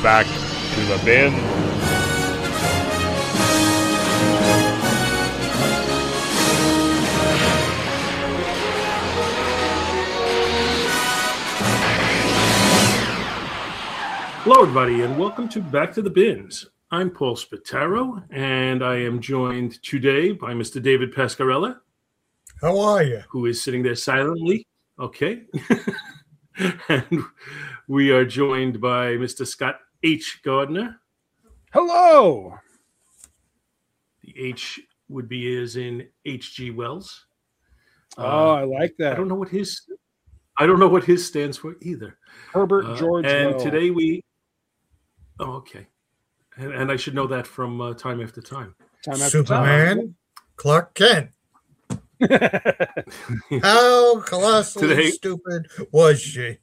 back to the bin. Hello, everybody, and welcome to Back to the Bins. I'm Paul Spataro, and I am joined today by Mr. David Pascarella. How are you? Who is sitting there silently. Okay. And we are joined by Mr. Scott H. Gardner. Hello. The H would be as in H.G. Wells. I like that. I don't know what his stands for either. Herbert George And Wells. today we... Oh, okay. And I should know that from Time After Time. Time after Superman, time. Clark Kent. How colossally Today- stupid was she?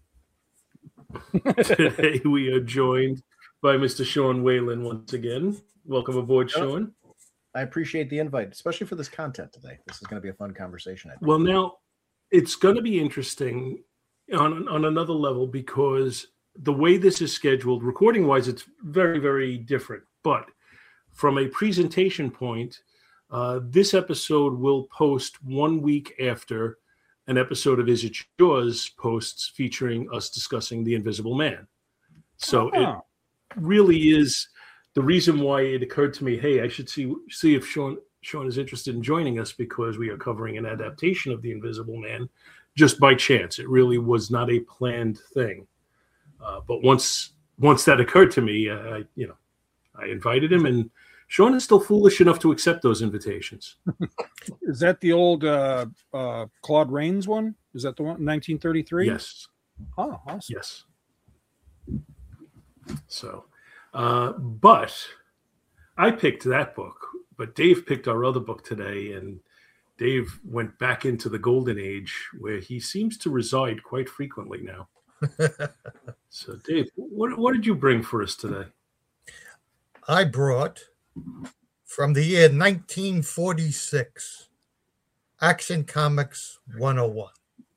Today we are joined by Mr. Sean Whalen once again. Welcome aboard, Sean. I appreciate the invite, especially for this content today. This is going to be a fun conversation, I think. Well, now it's going to be interesting on another level because the way this is scheduled, recording-wise, it's very, very different. But from a presentation point, this episode will post 1 week after an episode of Is It Yours posts featuring us discussing The Invisible Man. So it really is the reason why it occurred to me, hey, I should see if Sean is interested in joining us because we are covering an adaptation of The Invisible Man just by chance. It really was not a planned thing. But once that occurred to me, I invited him, and Sean is still foolish enough to accept those invitations. Is that the old Claude Rains one? Is that the one, 1933? Yes. Oh, awesome. Yes. So, but I picked that book, but Dave picked our other book today, and Dave went back into the golden age where he seems to reside quite frequently now. So, Dave, what did you bring for us today? I brought from the year 1946 Action Comics 101.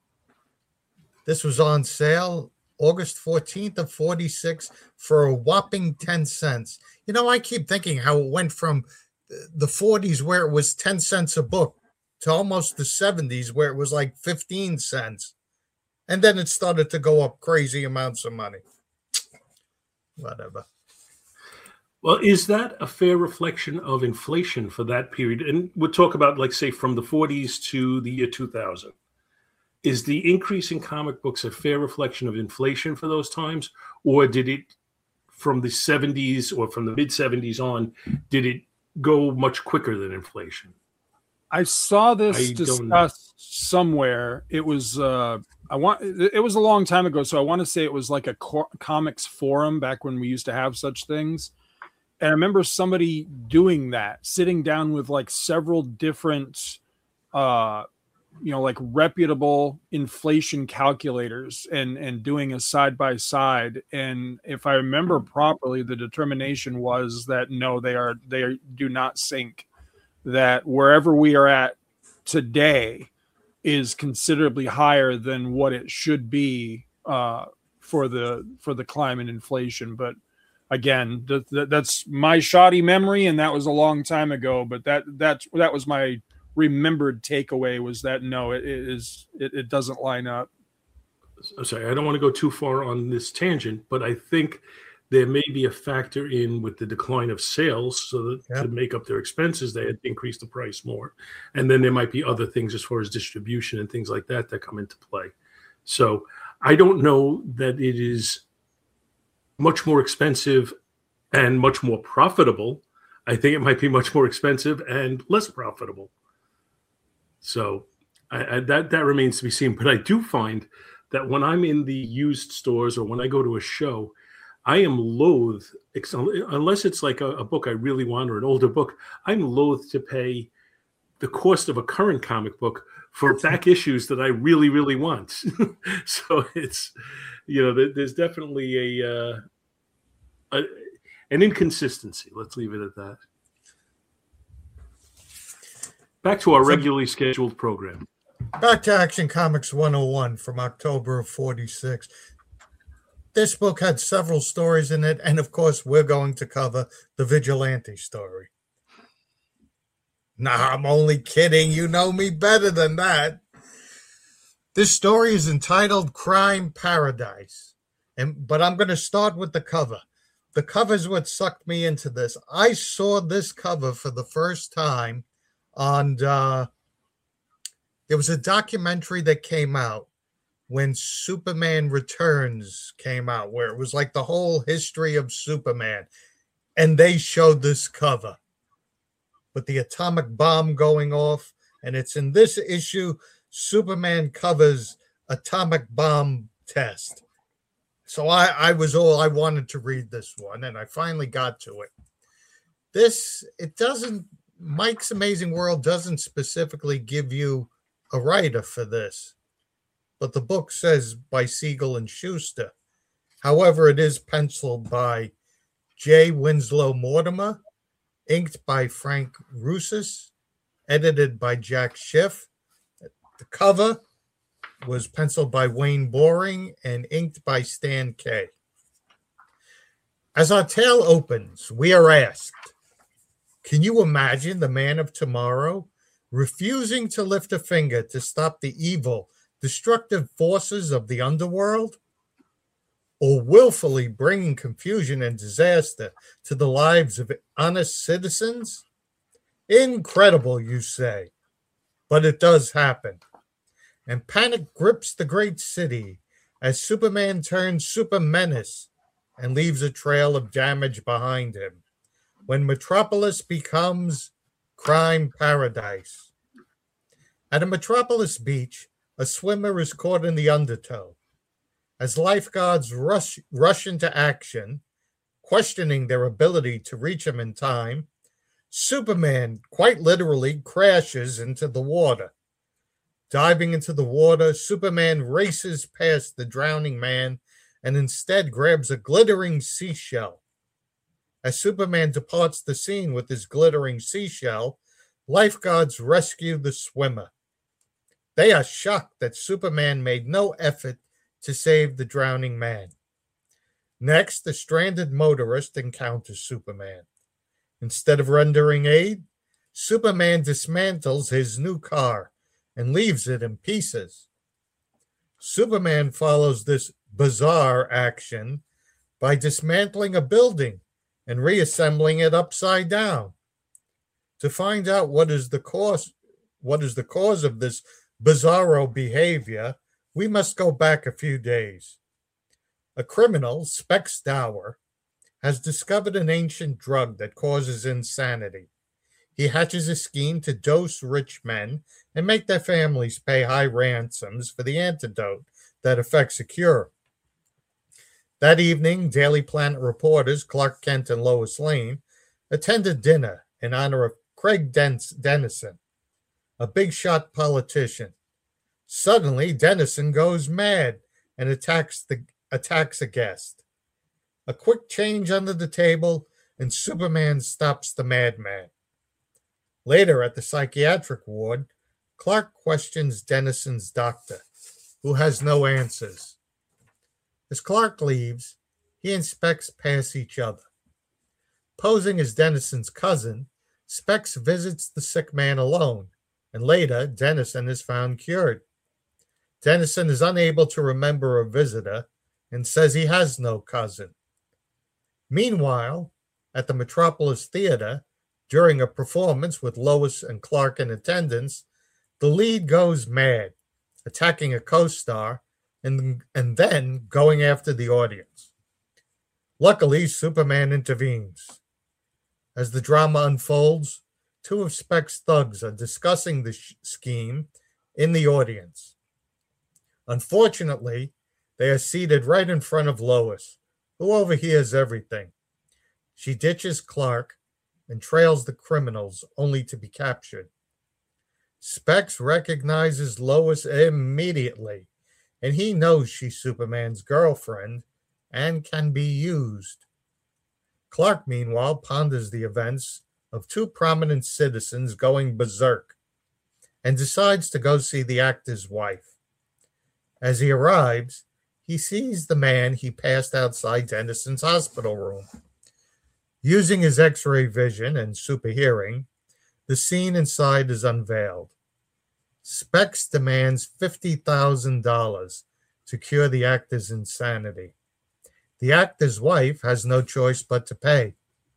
This was on sale August 14th of 46 for a whopping 10 cents. You know, I keep thinking how it went from the 40s where it was 10 cents a book to almost the 70s where it was like 15 cents. And then it started to go up crazy amounts of money. Whatever. Well, is that a fair reflection of inflation for that period? And we'll talk about, like, say, from the 40s to the year 2000. Is the increase in comic books a fair reflection of inflation for those times? Or did it, from the 70s or from the mid-70s on, did it go much quicker than inflation? I saw this discussed somewhere. It was it was a long time ago, so I want to say it was like a comics forum back when we used to have such things. And I remember somebody doing that, sitting down with like several different like reputable inflation calculators and doing a side by side. And if I remember properly, the determination was that no, they do not sync. That wherever we are at today is considerably higher than what it should be for the climate inflation. But again, that's my shoddy memory, and that was a long time ago. But that was my remembered takeaway, was that no, it doesn't line up. Sorry, I don't want to go too far on this tangent, but I think there may be a factor in with the decline of sales, so that to make up their expenses, they had to increase the price more. And then there might be other things as far as distribution and things like that come into play. So I don't know that it is much more expensive and much more profitable. I think it might be much more expensive and less profitable. So that remains to be seen. But I do find that when I'm in the used stores or when I go to a show, I am loath, unless it's like a book I really want or an older book, I'm loath to pay the cost of a current comic book for back issues that I really, really want. So it's, there's definitely an inconsistency. Let's leave it at that. Back to our regularly scheduled program. Back to Action Comics 101 from October of 46. this book had several stories in it, and of course, we're going to cover the vigilante story. Nah, I'm only kidding. You know me better than that. This story is entitled Crime Paradise, but I'm going to start with the cover. The cover is what sucked me into this. I saw this cover for the first time on, there was a documentary that came out when Superman Returns came out, where it was like the whole history of Superman. And they showed this cover with the atomic bomb going off. And it's in this issue, Superman covers atomic bomb test. So I wanted to read this one, and I finally got to it. Mike's Amazing World doesn't specifically give you a writer for this, but the book says by Siegel and Schuster. However, it is penciled by J. Winslow Mortimer, inked by Frank Russis, edited by Jack Schiff. The cover was penciled by Wayne Boring and inked by Stan Kay. As our tale opens, we are asked, can you imagine the man of tomorrow refusing to lift a finger to stop the evil, destructive forces of the underworld? Or willfully bringing confusion and disaster to the lives of honest citizens? Incredible, you say, but it does happen. And panic grips the great city as Superman turns super menace and leaves a trail of damage behind him, when Metropolis becomes crime paradise. At a Metropolis beach, a swimmer is caught in the undertow. As lifeguards rush into action, questioning their ability to reach him in time, Superman quite literally crashes into the water. Diving into the water, Superman races past the drowning man and instead grabs a glittering seashell. As Superman departs the scene with his glittering seashell, lifeguards rescue the swimmer. They are shocked that Superman made no effort to save the drowning man. Next, the stranded motorist encounters Superman. Instead of rendering aid, Superman dismantles his new car and leaves it in pieces. Superman follows this bizarre action by dismantling a building and reassembling it upside down. To find out what is the cause of this bizarro behavior, we must go back a few days. A criminal, Specs Dower, has discovered an ancient drug that causes insanity. He hatches a scheme to dose rich men and make their families pay high ransoms for the antidote that effects a cure. That evening, Daily Planet reporters Clark Kent and Lois Lane attended dinner in honor of Craig Dennison, a big-shot politician. Suddenly, Dennison goes mad and attacks a guest. A quick change under the table, and Superman stops the madman. Later, at the psychiatric ward, Clark questions Dennison's doctor, who has no answers. As Clark leaves, he and Specs pass each other. Posing as Dennison's cousin, Specs visits the sick man alone, and later, Dennison is found cured. Dennison is unable to remember a visitor and says he has no cousin. Meanwhile, at the Metropolis Theater, during a performance with Lois and Clark in attendance, the lead goes mad, attacking a co-star and then going after the audience. Luckily, Superman intervenes. As the drama unfolds, two of Specs' thugs are discussing the scheme in the audience. Unfortunately, they are seated right in front of Lois, who overhears everything. She ditches Clark and trails the criminals, only to be captured. Specs recognizes Lois immediately, and he knows she's Superman's girlfriend and can be used. Clark, meanwhile, ponders the events of two prominent citizens going berserk and decides to go see the actor's wife. As he arrives, he sees the man he passed outside Dennison's hospital room. Using his X-ray vision and super hearing, the scene inside is unveiled. Specs demands $50,000 to cure the actor's insanity. The actor's wife has no choice but to pay.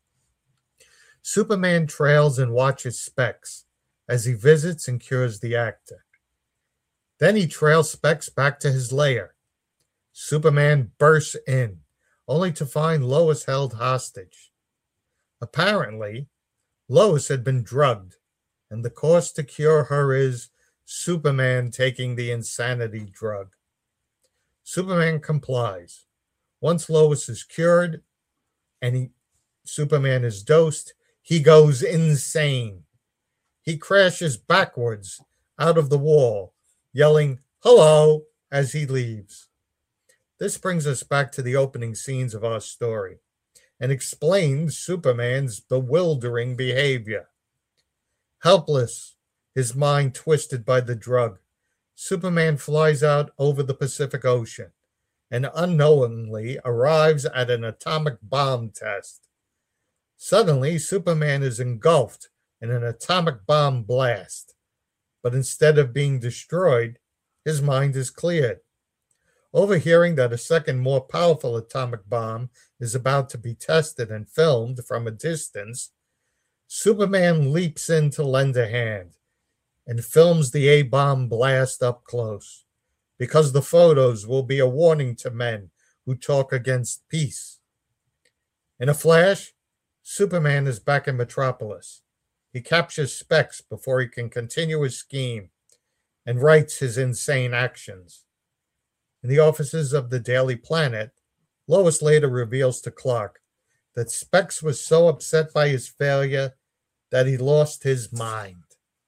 Superman trails and watches Specs as he visits and cures the actor. Then he trails Specs back to his lair. Superman bursts in, only to find Lois held hostage. Apparently, Lois had been drugged, and the cost to cure her is Superman taking the insanity drug. Superman complies. Once Lois is cured and Superman is dosed, he goes insane. He crashes backwards out of the wall, yelling, "Hello," as he leaves. This brings us back to the opening scenes of our story and explains Superman's bewildering behavior. Helpless, his mind twisted by the drug, Superman flies out over the Pacific Ocean and unknowingly arrives at an atomic bomb test. Suddenly, Superman is engulfed in an atomic bomb blast, but instead of being destroyed, his mind is cleared. Overhearing that a second, more powerful atomic bomb is about to be tested and filmed from a distance, Superman leaps in to lend a hand and films the A-bomb blast up close, because the photos will be a warning to men who talk against peace. In a flash, Superman is back in Metropolis. He captures Specs before he can continue his scheme and writes his insane actions. In the offices of the Daily Planet, Lois later reveals to Clark that Specs was so upset by his failure that he lost his mind.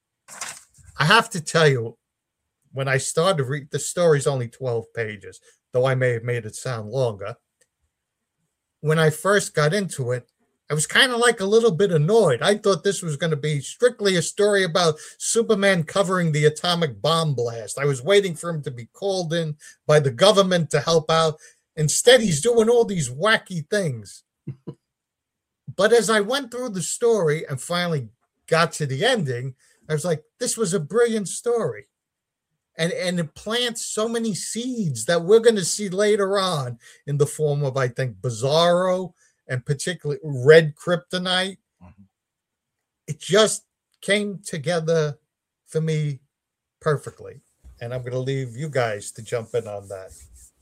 I have to tell you, when I started to read, the story's only 12 pages, though I may have made it sound longer. When I first got into it, I was kind of like a little bit annoyed. I thought this was going to be strictly a story about Superman covering the atomic bomb blast. I was waiting for him to be called in by the government to help out. Instead, he's doing all these wacky things. But as I went through the story and finally got to the ending, I was like, this was a brilliant story. And it plants so many seeds that we're going to see later on in the form of, I think, Bizarro, and particularly Red Kryptonite. It just came together for me perfectly. And I'm going to leave you guys to jump in on that.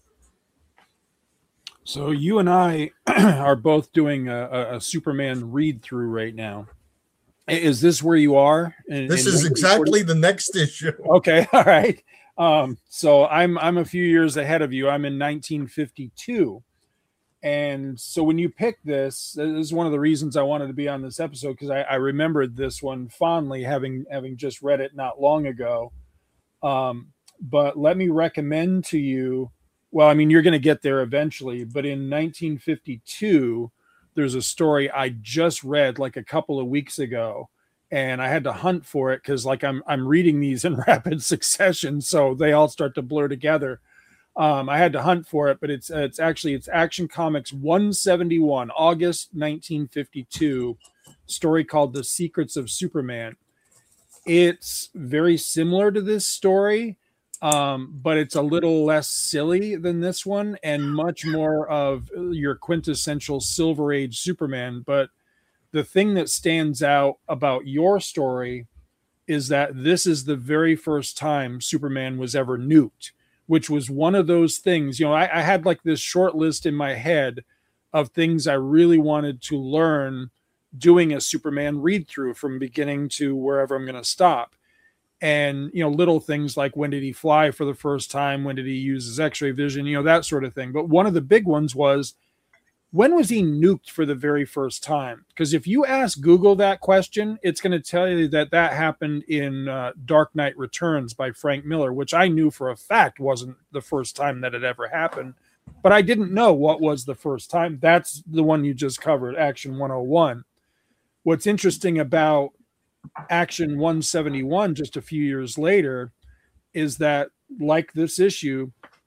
So you and I are both doing a Superman read-through right now. Is this where you are? This is exactly the next issue. Okay, all right. So I'm a few years ahead of you. I'm in 1952. And so when you picked this is one of the reasons I wanted to be on this episode, because I remembered this one fondly, having just read it not long ago. But let me recommend to you, well, I mean, you're going to get there eventually, but in 1952, there's a story I just read like a couple of weeks ago, and I had to hunt for it because like I'm reading these in rapid succession, so they all start to blur together. I had to hunt for it, but it's Action Comics 171, August 1952, story called The Secrets of Superman. It's very similar to this story, but it's a little less silly than this one and much more of your quintessential Silver Age Superman. But the thing that stands out about your story is that this is the very first time Superman was ever nuked, which was one of those things, you know, I had like this short list in my head of things I really wanted to learn doing a Superman read through from beginning to wherever I'm going to stop. And, you know, little things like when did he fly for the first time? When did he use his X-ray vision? You know, that sort of thing. But one of the big ones was, when was he nuked for the very first time? Because if you ask Google that question, it's going to tell you that happened in Dark Knight Returns by Frank Miller, which I knew for a fact wasn't the first time that it ever happened. But I didn't know what was the first time. That's the one you just covered, Action 101. What's interesting about Action 171 just a few years later is that, like this issue,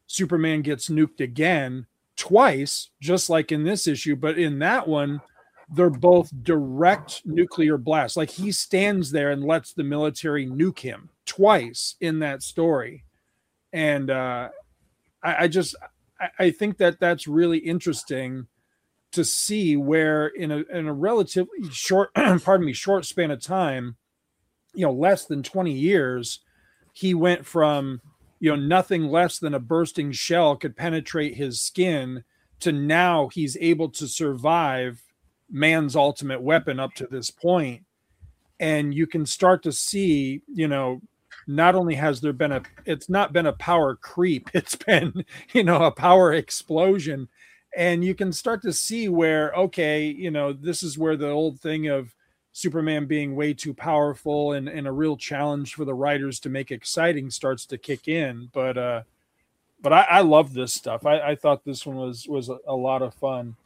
Superman gets nuked again twice, just like in this issue. But in that one, they're both direct nuclear blasts. Like he stands there and lets the military nuke him twice in that story. And I think that that's really interesting to see where in a relatively short, short span of time, less than 20 years, he went from, nothing less than a bursting shell could penetrate his skin to now he's able to survive man's ultimate weapon up to this point. And you can start to see, not only has there been it's not been a power creep, it's been, a power explosion. And you can start to see where, okay, this is where the old thing of Superman being way too powerful and a real challenge for the writers to make exciting starts to kick in. But I love this stuff. I thought this one was a lot of fun.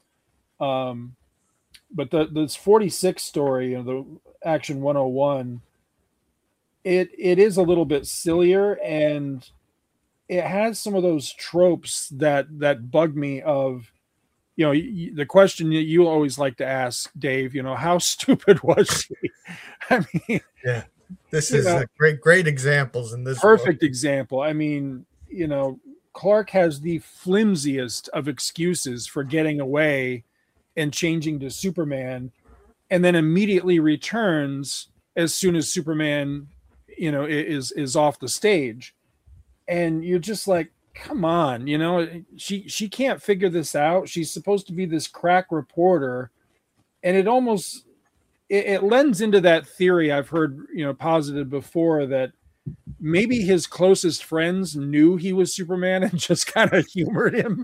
But this 46 story, the Action 101, it is a little bit sillier, and it has some of those tropes that bug me of, the question that you always like to ask, Dave, how stupid was she? I mean, yeah, this is a great examples in this. Perfect example. I mean, Clark has the flimsiest of excuses for getting away and changing to Superman, and then immediately returns as soon as Superman, is off the stage. And you're just like, come on, she can't figure this out. She's supposed to be this crack reporter. And it almost, it lends into that theory I've heard, posited before, that maybe his closest friends knew he was Superman and just kind of humored him,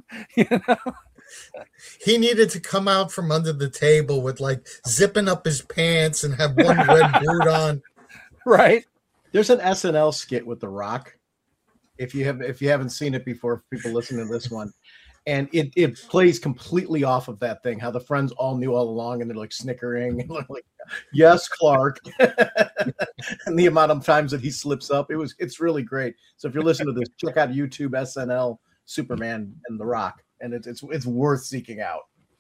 He needed to come out from under the table with like zipping up his pants and have one red boot on. Right. There's an SNL skit with The Rock. If you haven't seen it before, people listening to this one, and it plays completely off of that thing, how the friends all knew all along, and they're like snickering and like, yes, Clark. And the amount of times that he slips up, it's really great. So if you're listening to this, check out YouTube SNL Superman and The Rock, and it's worth seeking out.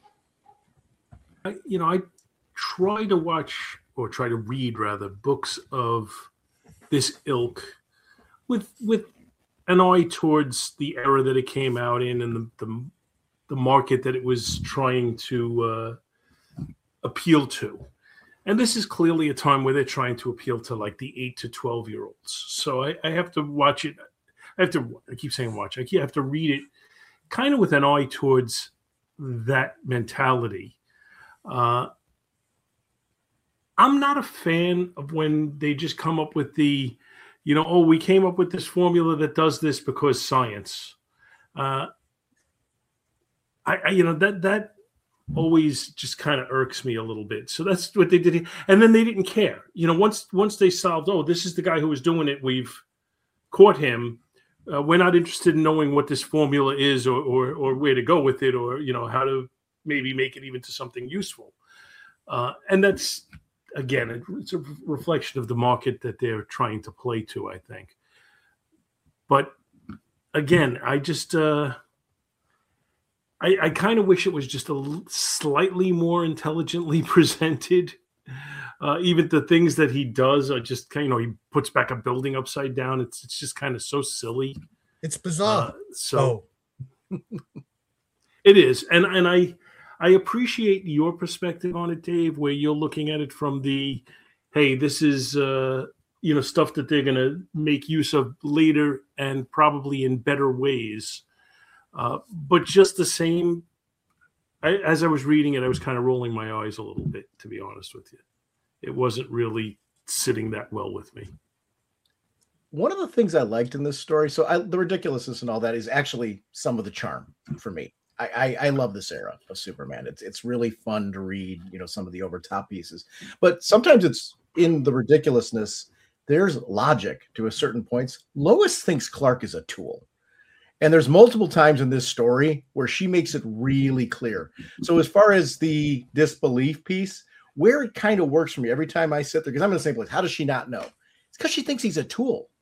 I try to watch, or try to read rather, books of this ilk with an eye towards the era that it came out in, and the market that it was trying to appeal to. And this is clearly a time where they're trying to appeal to like the 8 to 12-year-olds. So I have to watch it. I keep saying watch. I have to read it kind of with an eye towards that mentality. I'm not a fan of when they just come up with the, we came up with this formula that does this because science. That always just kind of irks me a little bit. So that's what they did. And then they didn't care. Once they solved, this is the guy who was doing it, we've caught him. We're not interested in knowing what this formula is or where to go with it, or, how to maybe make it even to something useful. And that's, again, it's a reflection of the market that they're trying to play to, I think. But again, I just, I kind of wish it was just slightly more intelligently presented. Even the things that he does are just kind of, he puts back a building upside down. It's just kind of so silly. It's bizarre. It is. And I appreciate your perspective on it, Dave, where you're looking at it from the, hey, this is, stuff that they're going to make use of later and probably in better ways. But just the same, as I was reading it, I was kind of rolling my eyes a little bit, to be honest with you. It wasn't really sitting that well with me. One of the things I liked in this story, the ridiculousness and all that is actually some of the charm for me. I love this era of Superman. It's really fun to read, some of the over-top pieces. But sometimes it's in the ridiculousness, there's logic to a certain points. Lois thinks Clark is a tool. And there's multiple times in this story where she makes it really clear. So as far as the disbelief piece, where it kind of works for me every time I sit there, because I'm in the same place, how does she not know? It's because she thinks he's a tool.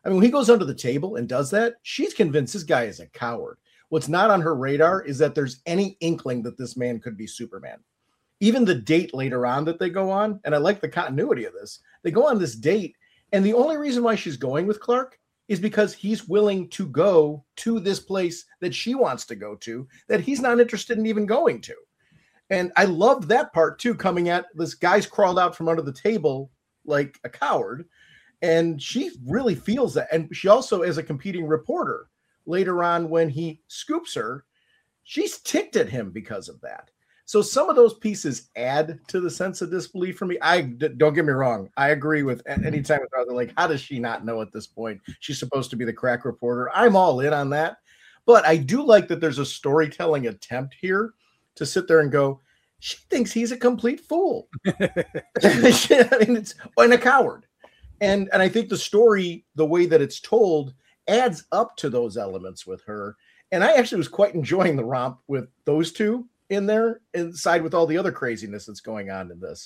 I mean, when he goes under the table and does that, she's convinced this guy is a coward. What's not on her radar is that there's any inkling that this man could be Superman. Even the date later on that they go on, and I like the continuity of this, they go on this date, and the only reason why she's going with Clark is because he's willing to go to this place that she wants to go to, that he's not interested in even going to. And I loved that part too, coming at this guy's crawled out from under the table like a coward. And she really feels that. And she also, as a competing reporter, later on when he scoops her, she's ticked at him because of that. So some of those pieces add to the sense of disbelief for me. Don't get me wrong. I agree with anytime they're like, how does she not know at this point? She's supposed to be the crack reporter. I'm all in on that. But I do like that there's a storytelling attempt here to sit there and go, she thinks he's a complete fool. I mean, it's and a coward. And I think the story, the way that it's told, adds up to those elements with her. And I actually was quite enjoying the romp with those two in there inside with all the other craziness that's going on in this.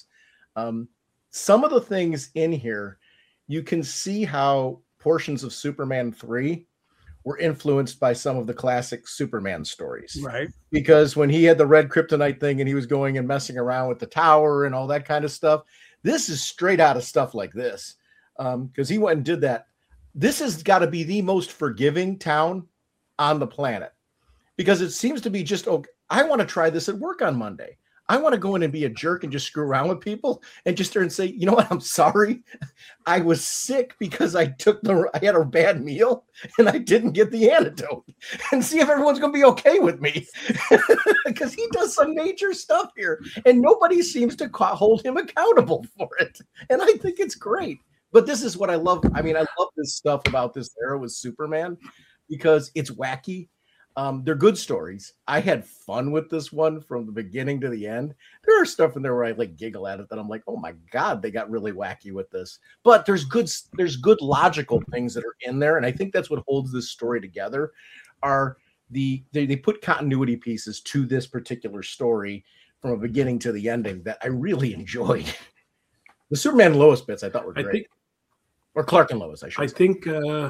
Some of the things in here, you can see how portions of Superman 3 were influenced by some of the classic Superman stories. Right. Because when he had the red kryptonite thing and he was going and messing around with the tower and all that kind of stuff, this is straight out of stuff like this. Because he went and did that. This has got to be the most forgiving town on the planet. Because it seems to be just, okay, I want to try this at work on Monday. I want to go in and be a jerk and just screw around with people and just turn and say, you know what? I'm sorry. I was sick because I had a bad meal and I didn't get the antidote, and see if everyone's going to be okay with me. Because he does some major stuff here and nobody seems to hold him accountable for it. And I think it's great. But this is what I love. I mean, I love this stuff about this era with Superman because it's wacky. They're good stories. I had fun with this one from the beginning to the end. There are stuff in there where I like giggle at it that I'm like, oh my God, they got really wacky with this. But there's good logical things that are in there. And I think that's what holds this story together are they put continuity pieces to this particular story from a beginning to the ending that I really enjoyed. The Superman and Lois bits I thought were great. Or Clark and Lois, I should say.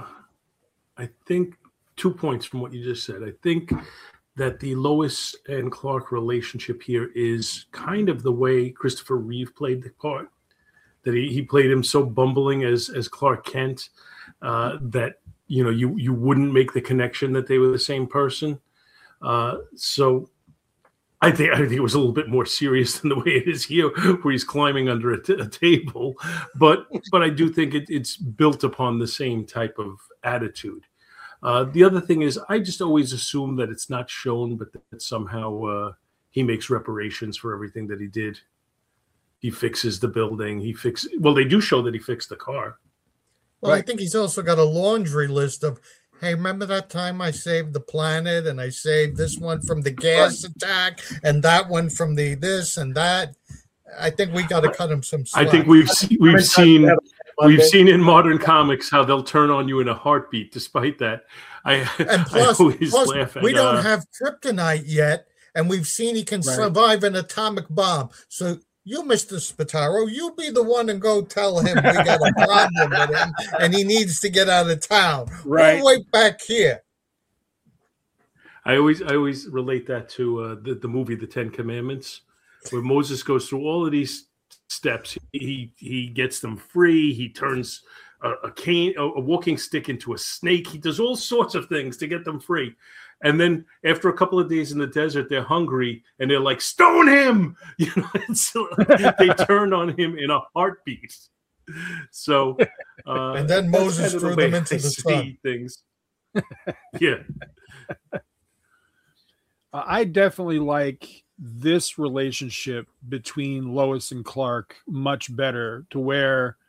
I think 2 points from what you just said. I think that the Lois and Clark relationship here is kind of the way Christopher Reeve played the part. That he played him so bumbling as Clark Kent that you wouldn't make the connection that they were the same person. So I think it was a little bit more serious than the way it is here, where he's climbing under a table. But I do think it's built upon the same type of attitude. The other thing is, I just always assume that it's not shown, but that somehow he makes reparations for everything that he did. He fixes the building. Well, they do show that he fixed the car. Well, right. I think he's also got a laundry list of, hey, remember that time I saved the planet and I saved this one from the gas attack and that one from the this and that. I think we got to cut him some slack. I think we've seen in modern comics how they'll turn on you in a heartbeat. Despite that, I always laugh at. We don't have kryptonite yet, and we've seen he can survive an atomic bomb. So you, Mr. Spataro, you be the one and go tell him we got a problem with him, and he needs to get out of town. Right. We'll wait back here. I always relate that to the movie The Ten Commandments, where Moses goes through all of these steps. He gets them free. He turns a walking stick into a snake. He does all sorts of things to get them free. And then after a couple of days in the desert, they're hungry and they're like, stone him! So they turn on him in a heartbeat. So and then Moses threw them into the sun. Things. Yeah. I definitely like this relationship between Lois and Clark much better, to where,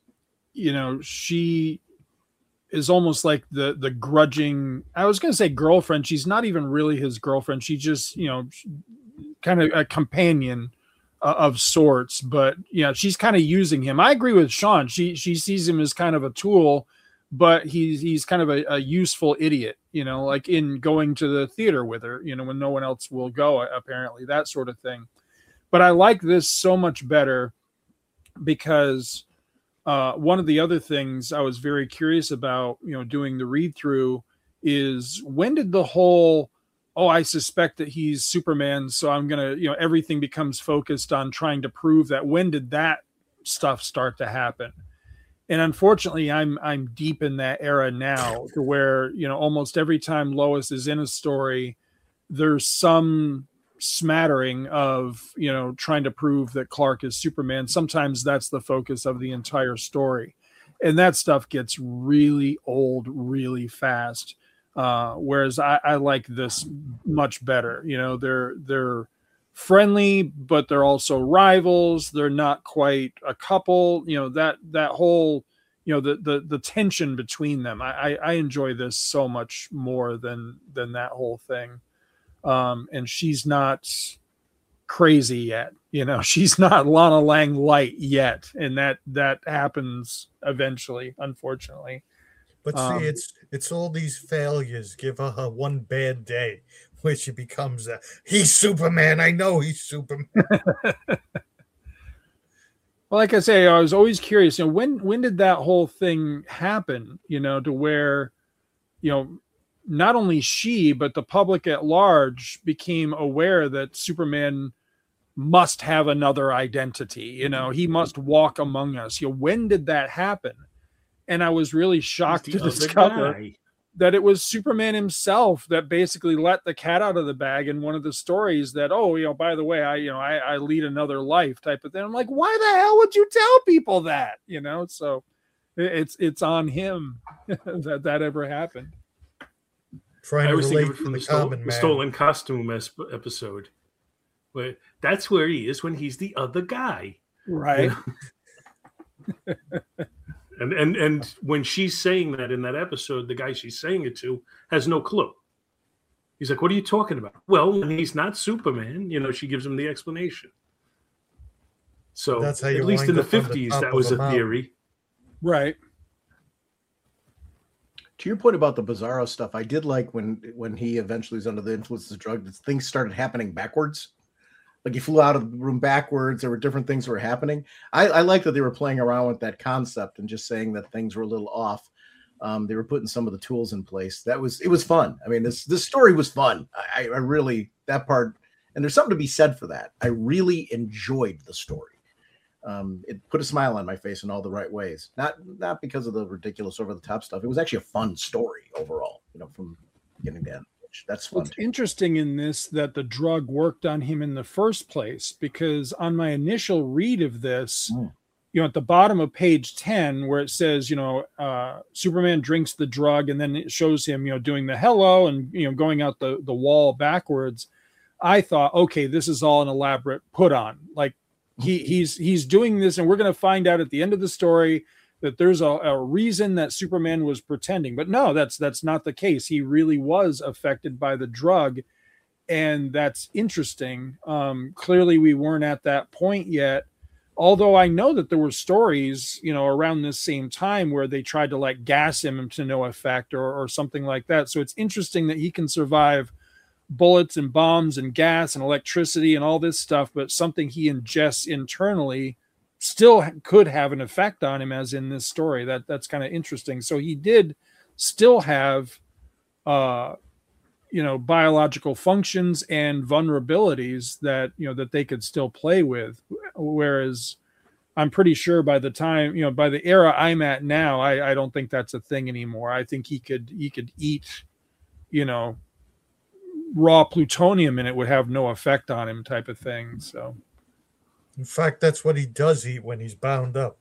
she is almost like the grudging, I was going to say girlfriend. She's not even really his girlfriend. She just, kind of a companion of sorts, but she's kind of using him. I agree with Sean. She sees him as kind of a tool, but he's kind of a useful idiot, like in going to the theater with her, when no one else will go, apparently, that sort of thing. But I like this so much better because one of the other things I was very curious about, doing the read through is when did the whole, I suspect that he's Superman, so I'm going to, everything becomes focused on trying to prove that. When did that stuff start to happen? And unfortunately, I'm deep in that era now, to where, almost every time Lois is in a story, there's some smattering of, trying to prove that Clark is Superman. Sometimes that's the focus of the entire story. And that stuff gets really old really fast. Whereas I like this much better. They're friendly, but they're also rivals. They're not quite a couple. That whole, the tension between them. I enjoy this so much more than that whole thing. And she's not crazy yet. She's not Lana Lang light yet, and that happens eventually, unfortunately. But see, it's all these failures give her one bad day where she becomes he's Superman. I know he's Superman. Well, like I say, I was always curious, when did that whole thing happen, to where, not only she, but the public at large became aware that Superman must have another identity. He must walk among us. When did that happen? And I was really shocked to discover that it was Superman himself that basically let the cat out of the bag in one of the stories that, by the way, I lead another life type of thing. I'm like, why the hell would you tell people that? So it's on him that ever happened. Trying I to was relate thinking from to the stolen costume episode. But that's where he is when he's the other guy. Right. And when she's saying that in that episode, the guy she's saying it to has no clue. He's like, what are you talking about? Well, when he's not Superman, she gives him the explanation. So that's how you at least in the 50s, that was a theory. Right. To your point about the Bizarro stuff, I did like when he eventually was under the influence of the drug, things started happening backwards. Like he flew out of the room backwards. There were different things that were happening. I like that they were playing around with that concept and just saying that things were a little off. They were putting some of the tools in place. It was fun. I mean, this story was fun. I really, that part, and there's something to be said for that. I really enjoyed the story. It put a smile on my face in all the right ways. Not because of the ridiculous over the top stuff. It was actually a fun story overall, from beginning to end. That's fun. It's interesting in this that the drug worked on him in the first place, because on my initial read of this, at the bottom of page 10, where it says, Superman drinks the drug, and then it shows him, doing the hello and, going out the wall backwards. I thought, okay, this is all an elaborate put on. Like he's doing this, and we're going to find out at the end of the story that there's a reason that Superman was pretending. But no, that's not the case. He really was affected by the drug, and that's interesting. Clearly we weren't at that point yet, although I know that there were stories, around this same time where they tried to gas him to no effect or something like that. So it's interesting that he can survive bullets and bombs and gas and electricity and all this stuff, but something he ingests internally still could have an effect on him, as in this story. That's kind of interesting. So he did still have biological functions and vulnerabilities that that they could still play with, whereas I'm pretty sure by the time by the era I'm at now, I don't think that's a thing anymore. I think he could eat raw plutonium and it would have no effect on him, type of thing. So in fact, that's what he does eat when he's bound up.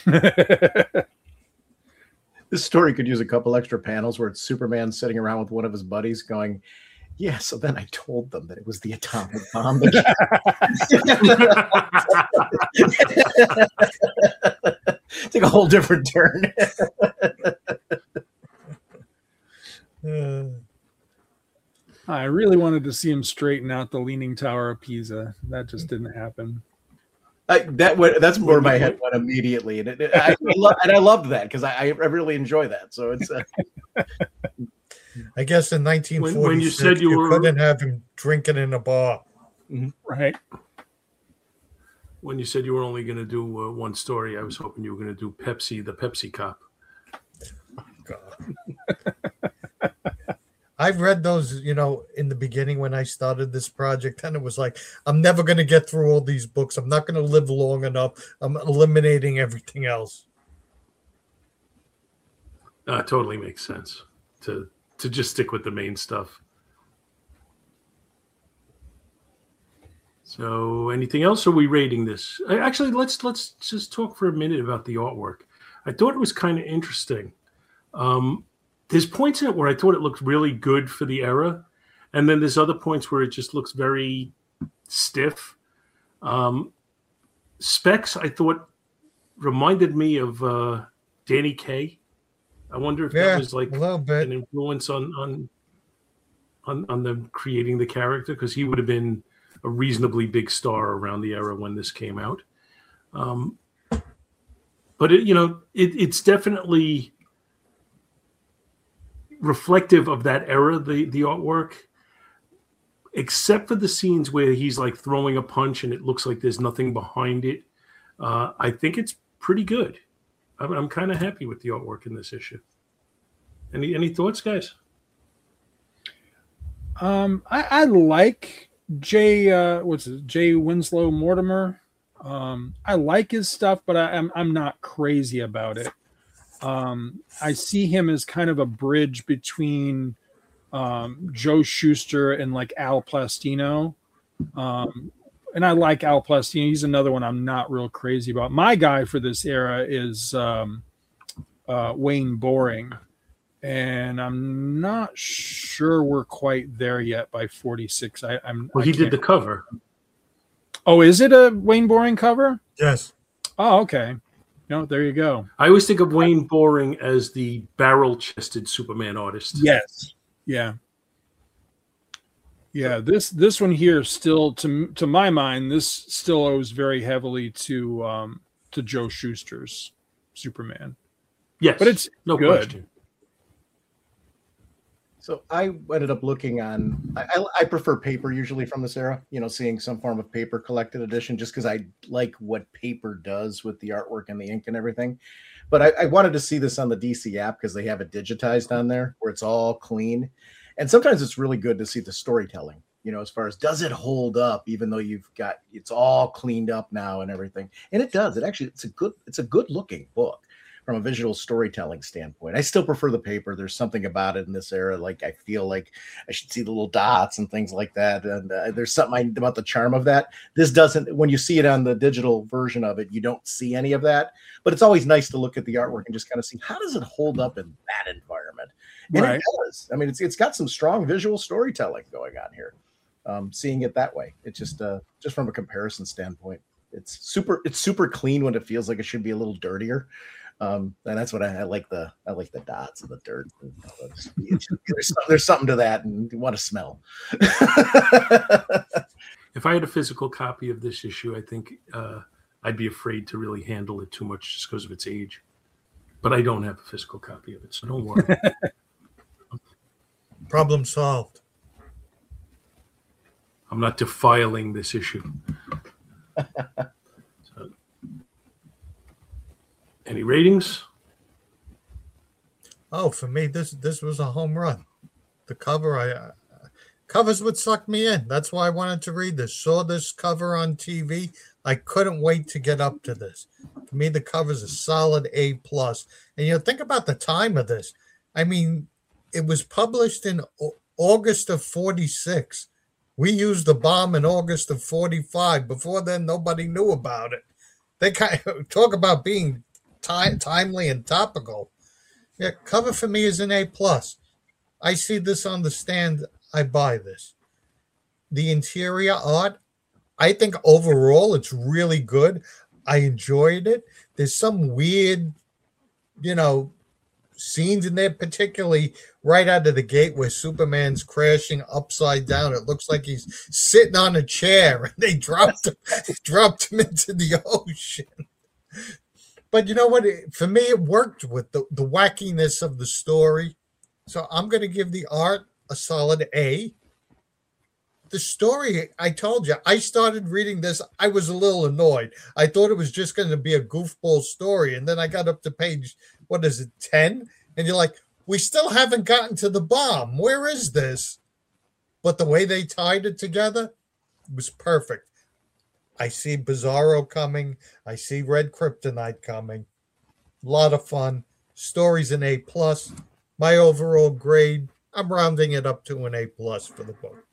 This story could use a couple extra panels where it's Superman sitting around with one of his buddies going, yeah, so then I told them that it was the atomic bomb. Take a whole different turn. I really wanted to see him straighten out the Leaning Tower of Pisa. That just didn't happen. That's where my head went immediately, and I loved that because I really enjoy that. So it's. I guess in 1946, when you said you couldn't have him drinking in a bar, right? When you said you were only going to do one story, I was hoping you were going to do Pepsi, the Pepsi cop. God. I've read those, in the beginning when I started this project, and it was like, I'm never going to get through all these books. I'm not going to live long enough. I'm eliminating everything else. It totally makes sense to just stick with the main stuff. So anything else? Or are we rating this? Actually, let's just talk for a minute about the artwork. I thought it was kind of interesting. There's points in it where I thought it looked really good for the era. And then there's other points where it just looks very stiff. Specs, I thought, reminded me of Danny Kaye. I wonder if that was like a little bit an influence on them creating the character, because he would have been a reasonably big star around the era when this came out. But it's definitely reflective of that era, the artwork, except for the scenes where he's like throwing a punch and it looks like there's nothing behind it. I think it's pretty good. I'm kind of happy with the artwork in this issue. Any thoughts, guys? I like Jay Winslow Mortimer. I like his stuff, but I'm not crazy about it. I see him as kind of a bridge between Joe Shuster and like Al Plastino. And I like Al Plastino. He's another one I'm not real crazy about. My guy for this era is Wayne Boring. And I'm not sure we're quite there yet by 46. He did the cover. Oh, is it a Wayne Boring cover? Yes. Oh, okay. No, there you go. I always think of Wayne Boring as the barrel-chested Superman artist. Yes. Yeah. Yeah. This one here still, to my mind, this still owes very heavily to Joe Shuster's Superman. Yes, but it's no good. question. So I ended up looking on. I prefer paper usually from this era. Seeing some form of paper collected edition, just because I like what paper does with the artwork and the ink and everything. But I wanted to see this on the DC app because they have it digitized on there, where it's all clean. And sometimes it's really good to see the storytelling. As far as does it hold up, even though it's all cleaned up now and everything. And it does. It's a good looking book from a visual storytelling standpoint. I still prefer the paper. There's something about it in this era. Like, I feel like I should see the little dots and things like that. And there's something about the charm of that. This doesn't, when you see it on the digital version of it, you don't see any of that, but it's always nice to look at the artwork and just kind of see, how does it hold up in that environment? And It does. I mean, it's got some strong visual storytelling going on here. Seeing it that way, it's just from a comparison standpoint, it's super clean when it feels like it should be a little dirtier. And that's what I like the dots and the dirt. There's something to that, and you want to smell. If I had a physical copy of this issue, I think I'd be afraid to really handle it too much just because of its age. But I don't have a physical copy of it, so don't worry. Problem solved. I'm not defiling this issue. Any ratings? Oh, for me, this was a home run. The cover, covers would suck me in. That's why I wanted to read this. Saw this cover on TV. I couldn't wait to get up to this. For me, the cover's a solid A+. And think about the time of this. I mean, it was published in August of 46. We used the bomb in August of 45. Before then, nobody knew about it. They kind of talk about being timely and topical. Yeah, cover for me is an A+. I see this on the stand. I buy this. The interior art, I think overall it's really good. I enjoyed it. There's some weird, scenes in there, particularly right out of the gate where Superman's crashing upside down. It looks like he's sitting on a chair and they dropped him into the ocean. But you know what? For me, it worked with the wackiness of the story. So I'm going to give the art a solid A. the story, I told you, I started reading this. I was a little annoyed. I thought it was just going to be a goofball story. And then I got up to page, 10? And you're like, we still haven't gotten to the bomb. Where is this? But the way they tied it together was perfect. I see Bizarro coming. I see Red Kryptonite coming. A lot of fun. Story's an A+. My overall grade, I'm rounding it up to an A+ for the book.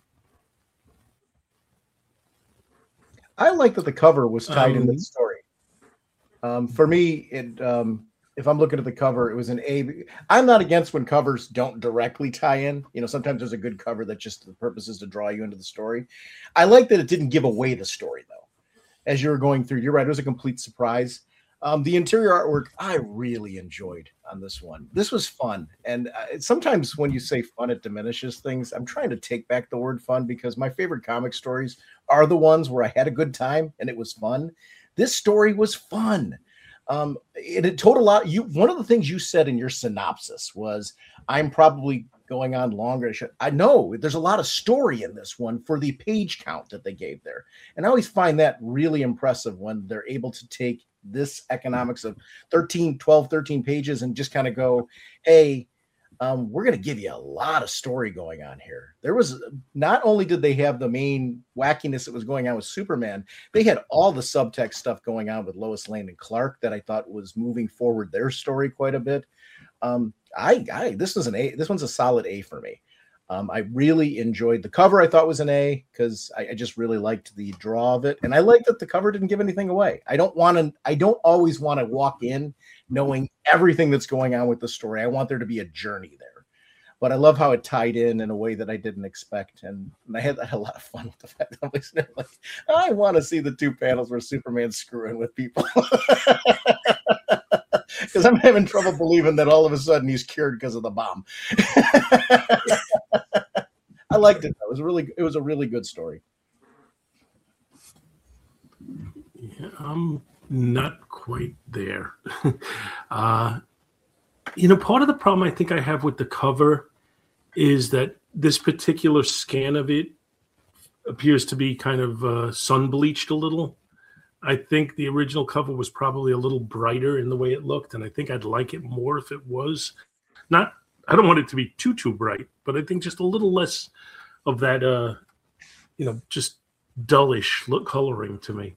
I like that the cover was tied into the story. For me, if I'm looking at the cover, it was an A. I'm not against when covers don't directly tie in. Sometimes there's a good cover that just the purpose is to draw you into the story. I like that it didn't give away the story, though. As you were going through, you're right, it was a complete surprise. The interior artwork, I really enjoyed on this one. This was fun. And sometimes when you say fun, it diminishes things. I'm trying to take back the word fun because my favorite comic stories are the ones where I had a good time and it was fun. This story was fun. It told a lot. One of the things you said in your synopsis was, I'm probably going on longer. I know there's a lot of story in this one for the page count that they gave there. And I always find that really impressive when they're able to take this economics of 12, 13 pages and just kind of go, hey, we're going to give you a lot of story going on here. There was, not only did they have the main wackiness that was going on with Superman, they had all the subtext stuff going on with Lois Lane and Clark that I thought was moving forward their story quite a bit. This was an A. This one's a solid A for me. I really enjoyed the cover. I thought was an A because I just really liked the draw of it, and I like that the cover didn't give anything away. I don't always want to walk in knowing everything that's going on with the story. I want there to be a journey there, but I love how it tied in a way that I didn't expect, and I had a lot of fun with the fact that I was like, I want to see the two panels where Superman's screwing with people. Because I'm having trouble believing that all of a sudden he's cured because of the bomb. I liked it. It was a really good story. Yeah, I'm not quite there. Part of the problem I think I have with the cover is that this particular scan of it appears to be kind of sun bleached a little. I think the original cover was probably a little brighter in the way it looked, and I think I'd like it more if it was not. I don't want it to be too bright, but I think just a little less of that, just dullish look coloring to me.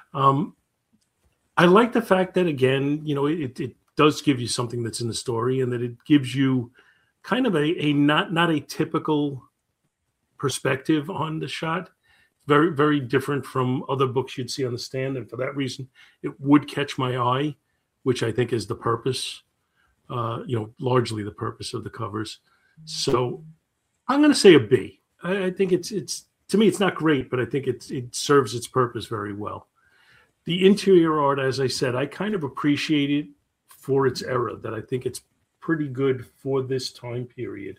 I like the fact that, again, it does give you something that's in the story, and that it gives you kind of a not a typical perspective on the shot. Very, very different from other books you'd see on the stand. And for that reason, it would catch my eye, which I think is the purpose, largely the purpose of the covers. So I'm going to say a B. I think it's to me, it's not great, but I think it serves its purpose very well. The interior art, as I said, I kind of appreciate it for its era, that I think it's pretty good for this time period.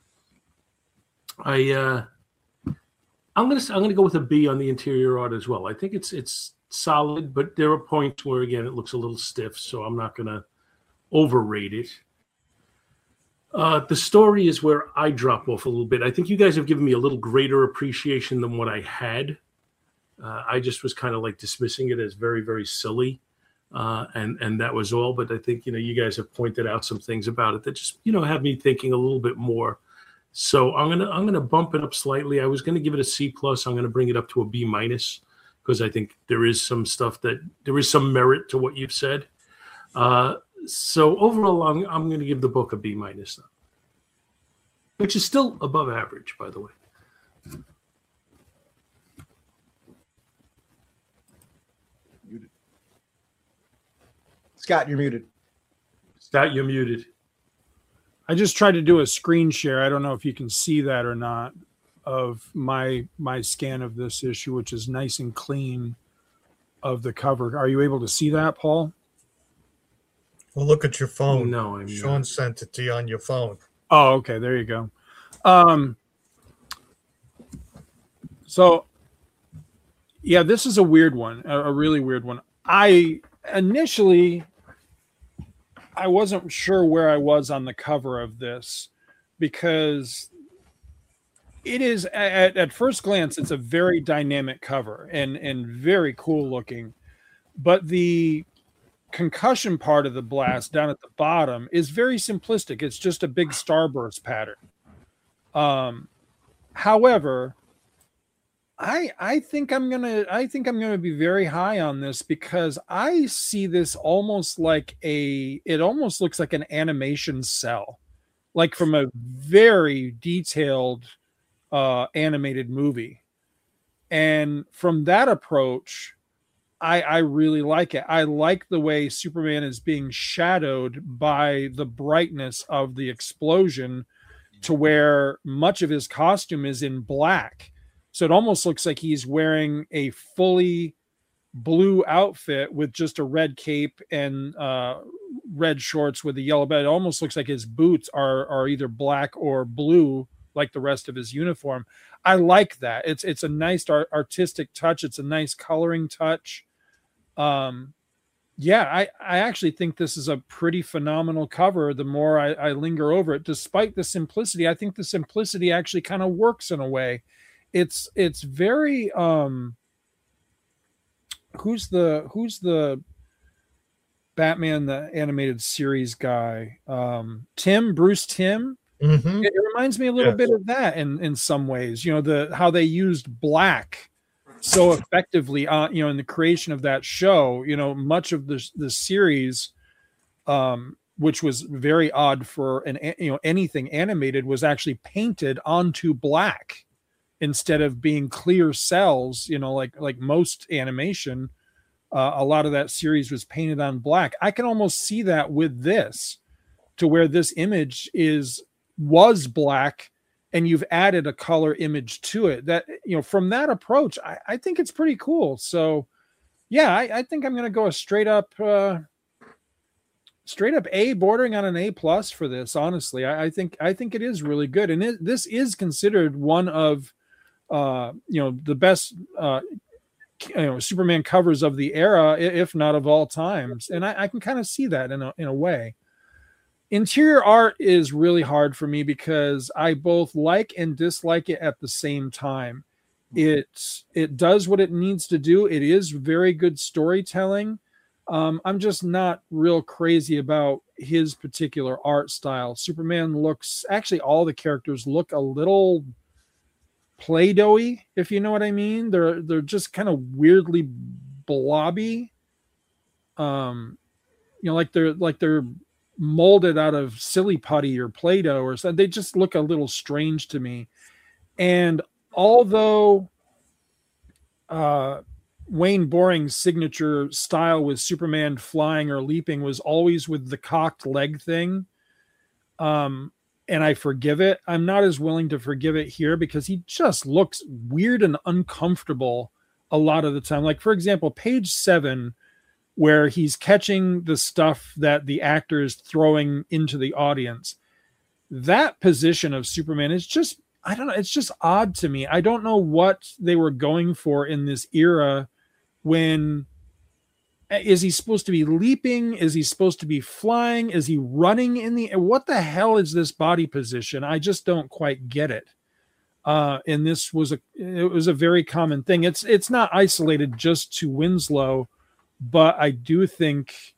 I'm gonna go with a B on the interior art as well. I think it's solid, but there are points where, again, it looks a little stiff, so I'm not gonna overrate it. The story is where I drop off a little bit. I think you guys have given me a little greater appreciation than what I had. I just was kind of like dismissing it as very, very silly, and that was all. But I think you guys have pointed out some things about it that just have me thinking a little bit more. So I'm gonna bump it up slightly. I was gonna give it a C+. I'm gonna bring it up to a B- because I think there is some merit to what you've said. So overall, I'm gonna give the book a B-, though, which is still above average, by the way. Muted. Scott, you're muted. Scott, you're muted. I just tried to do a screen share. I don't know if you can see that or not, of my scan of this issue, which is nice and clean of the cover. Are you able to see that, Paul? Well, look at your phone. No, I'm Sean not. sent it to you on your phone. Oh, okay. There you go. So, yeah, this is a weird one, a really weird one. I wasn't sure where I was on the cover of this, because It is at first glance, it's a very dynamic cover and very cool looking, but the concussion part of the blast down at the bottom is very simplistic. It's just a big starburst pattern. However, I think I'm gonna be very high on this because I see this almost like it almost looks like an animation cell, like from a very detailed animated movie. And from that approach, I really like it. I like the way Superman is being shadowed by the brightness of the explosion to where much of his costume is in black. So it almost looks like he's wearing a fully blue outfit with just a red cape and red shorts with a yellow belt. It almost looks like his boots are either black or blue, like the rest of his uniform. I like that. It's a nice artistic touch. It's a nice coloring touch. Yeah, I actually think this is a pretty phenomenal cover. The more I linger over it, despite the simplicity, I think the simplicity actually kind of works in a way. It's very who's the Batman the animated series guy? Bruce Timm. Mm-hmm. It reminds me a little bit of that in some ways. You know, how they used black so effectively in the creation of that show. You know, much of the series, which was very odd for anything animated, was actually painted onto black instead of being clear cells, like most animation. A lot of that series was painted on black. I can almost see that with this, to where this image was black and you've added a color image to it. That, from that approach, I think it's pretty cool. So yeah, I think I'm going to go a straight up A, bordering on an A+ for this. Honestly, I think it is really good. And this is considered one of the best Superman covers of the era, if not of all times. And I can kind of see that in a way. Interior art is really hard for me because I both like and dislike it at the same time. It does what it needs to do. It is very good storytelling. I'm just not real crazy about his particular art style. Superman actually all the characters look a little Play-Doh-y, if you know what I mean. They're just kind of weirdly blobby. Like they're molded out of silly putty or Play-Doh or something. They just look a little strange to me. And although Wayne Boring's signature style with Superman flying or leaping was always with the cocked leg thing, and I forgive it, I'm not as willing to forgive it here because he just looks weird and uncomfortable a lot of the time. Like, for example, page 7, where he's catching the stuff that the actor is throwing into the audience. That position of Superman is just, I don't know, it's just odd to me. I don't know what they were going for in this era. Is he supposed to be leaping? Is he supposed to be flying? Is he running in the air? What the hell is this body position? I just don't quite get it. And this was a very common thing. It's not isolated just to Winslow, but I do think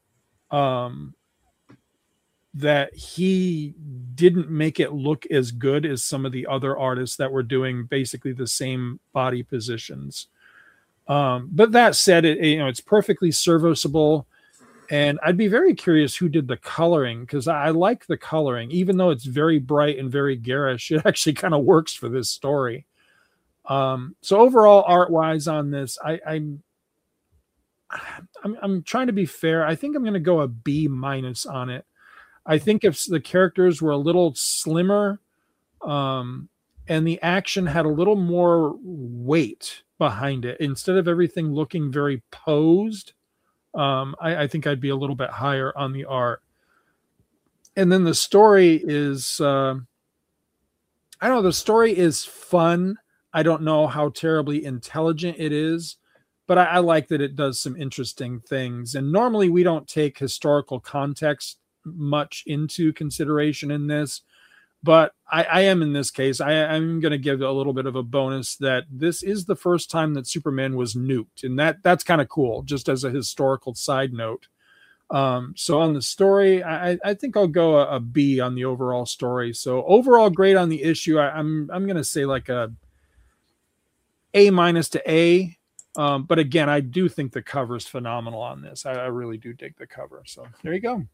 that he didn't make it look as good as some of the other artists that were doing basically the same body positions. But that said, it's perfectly serviceable. And I'd be very curious who did the coloring, because I like the coloring, even though it's very bright and very garish. It actually kind of works for this story. So overall, art-wise on this, I'm trying to be fair. I think I'm going to go a B- on it. I think if the characters were a little slimmer, and the action had a little more weight behind it, instead of everything looking very posed, I think I'd be a little bit higher on the art. And then the story is, the story is fun. I don't know how terribly intelligent it is, but I like that it does some interesting things. And normally we don't take historical context much into consideration in this. But I am in this case, I'm going to give a little bit of a bonus that this is the first time that Superman was nuked. And that's kind of cool, just as a historical side note. So on the story, I think I'll go a B on the overall story. So overall grade on the issue, I'm going to say like a A- to A. But again, I do think the cover is phenomenal on this. I really do dig the cover. So there you go.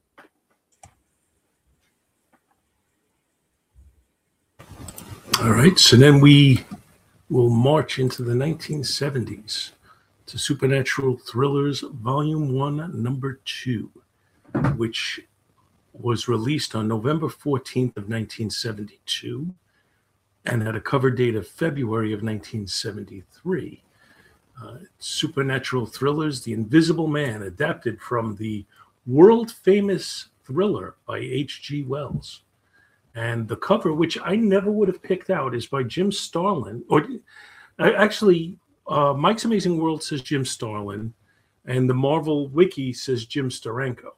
All right, so then we will march into the 1970s to Supernatural Thrillers Volume 1, Number 2, which was released on November 14th of 1972 and had a cover date of February of 1973. Supernatural Thrillers, The Invisible Man, adapted from the world-famous Thriller by H.G. Wells. And the cover, which I never would have picked out, is by Jim Starlin. Or actually, Mike's Amazing World says Jim Starlin, and the Marvel Wiki says Jim Steranko.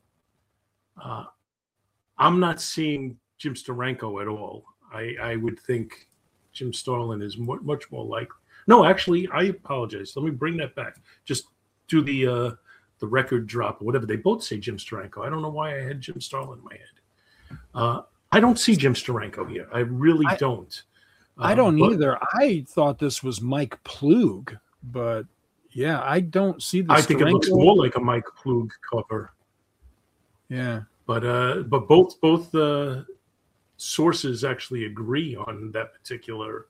I'm not seeing Jim Steranko at all. I would think Jim Starlin is much more likely. No, actually, I apologize. Let me bring that back. Just do the record drop or whatever. They both say Jim Steranko. I don't know why I had Jim Starlin in my head. I don't see Jim Steranko here. I really don't. I don't either. I thought this was Mike Plug, but yeah, I don't see the I think it looks more like a Mike Plug cover. Yeah. But both the sources actually agree on that particular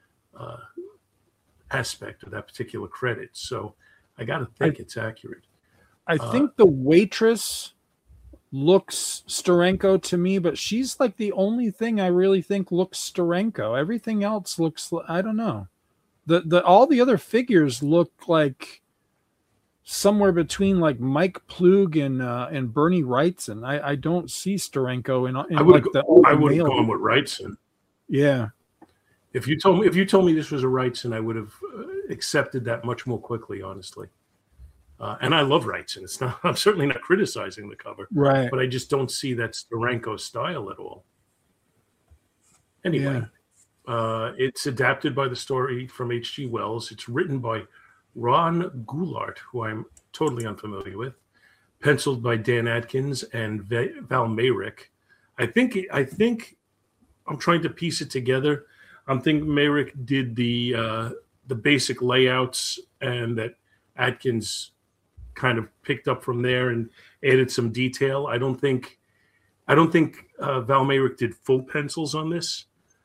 aspect of that particular credit. So I got to think it's accurate. I think the waitress looks Steranko to me, but she's like the only thing I really think looks Steranko. Everything else looks, I don't know. All the other figures look like somewhere between like Mike Plug and Bernie Wrightson. I don't see Steranko in I would have gone with Wrightson. Yeah. If you told me this was a Wrightson, I would have accepted that much more quickly, honestly. And I love Wrightson. I'm certainly not criticizing the cover, right? But I just don't see that Steranko style at all. Anyway, it's adapted by the story from H.G. Wells. It's written by Ron Goulart, who I'm totally unfamiliar with, penciled by Dan Adkins and Val Mayrick. I think I'm trying to piece it together. I'm thinking Mayrick did the basic layouts, and that Adkins kind of picked up from there and added some detail. I don't think Val Mayrick did full pencils on this,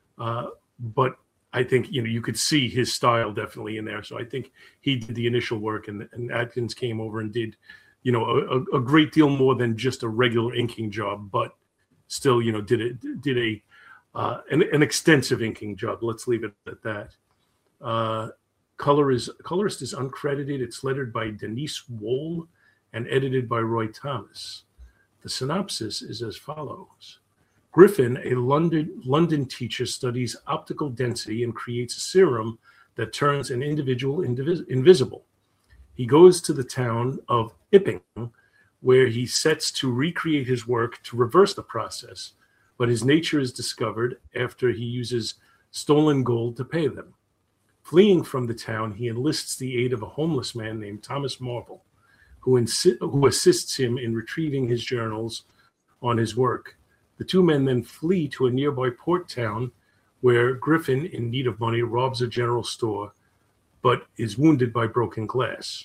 but I think you could see his style definitely in there. So I think he did the initial work, and Adkins came over and did a great deal more than just a regular inking job, but still did an extensive inking job. Let's leave it at that. Colorist is uncredited. It's lettered by Denise Wohl and edited by Roy Thomas. The synopsis is as follows. Griffin, a London teacher, studies optical density and creates a serum that turns an individual invisible. He goes to the town of Ipping, where he sets to recreate his work to reverse the process, but his nature is discovered after he uses stolen gold to pay them. Fleeing from the town, he enlists the aid of a homeless man named Thomas Marvel, who assists him in retrieving his journals on his work. The two men then flee to a nearby port town where Griffin, in need of money, robs a general store, but is wounded by broken glass.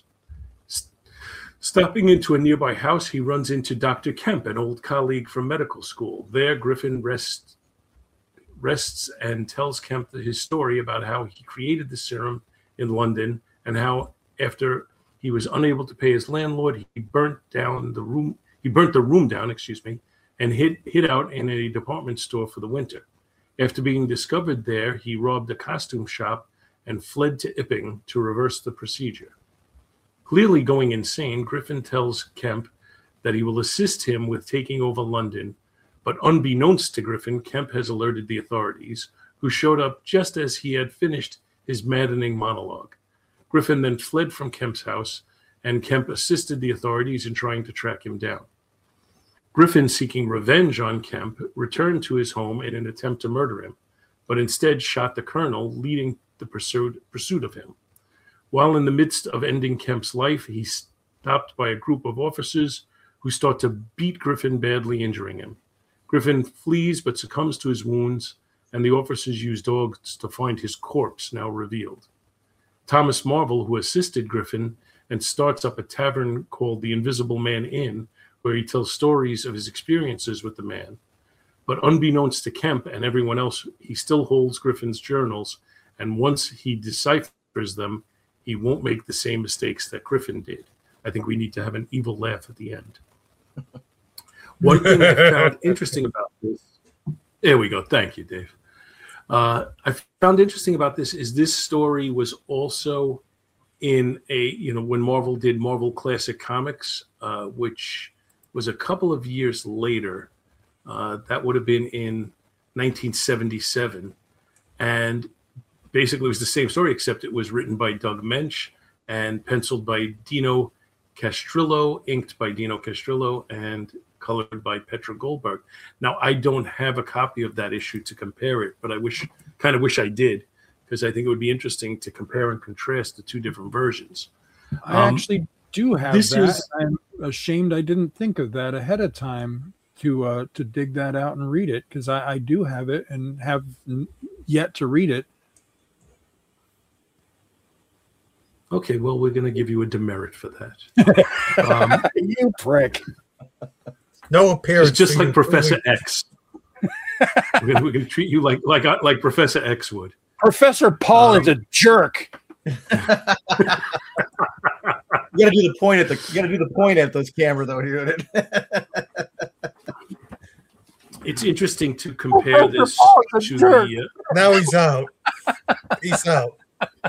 Stopping into a nearby house, he runs into Dr. Kemp, an old colleague from medical school. There, Griffin rests and tells Kemp his story about how he created the serum in London and how, after he was unable to pay his landlord, he burnt the room down, and hid out in a department store for the winter. After being discovered there, he robbed a costume shop and fled to Ipping to reverse the procedure. Clearly going insane, Griffin tells Kemp that he will assist him with taking over London, but unbeknownst to Griffin, Kemp has alerted the authorities, who showed up just as he had finished his maddening monologue. Griffin then fled from Kemp's house, and Kemp assisted the authorities in trying to track him down. Griffin, seeking revenge on Kemp, returned to his home in an attempt to murder him, but instead shot the colonel, leading the pursuit of him. While in the midst of ending Kemp's life, he's stopped by a group of officers who start to beat Griffin, badly injuring him. Griffin flees but succumbs to his wounds, and the officers use dogs to find his corpse, now revealed. Thomas Marvel, who assisted Griffin, and starts up a tavern called the Invisible Man Inn, where he tells stories of his experiences with the man. But unbeknownst to Kemp and everyone else, he still holds Griffin's journals, and once he deciphers them, he won't make the same mistakes that Griffin did. I think we need to have an evil laugh at the end. One thing I found interesting about this, there we go. Thank you, Dave. I found interesting about this story was also in when Marvel did Marvel Classic Comics, which was a couple of years later. That would have been in 1977. And basically it was the same story, except it was written by Doug Mensch and penciled by Dino Castrillo, inked by Dino Castrillo, and colored by Petra Goldberg. Now, I don't have a copy of that issue to compare it, but I kind of wish I did, because I think it would be interesting to compare and contrast the two different versions. I actually do have that. I'm ashamed I didn't think of that ahead of time to dig that out and read it, because I do have it and have yet to read it. Okay, well, we're going to give you a demerit for that. You prick. No appearance. It's just like Professor X. We're going to treat you like Professor X would. Professor Paul is a jerk. You got to do the point at this camera though. Here. It's interesting to compare this to the. Now he's out. He's out.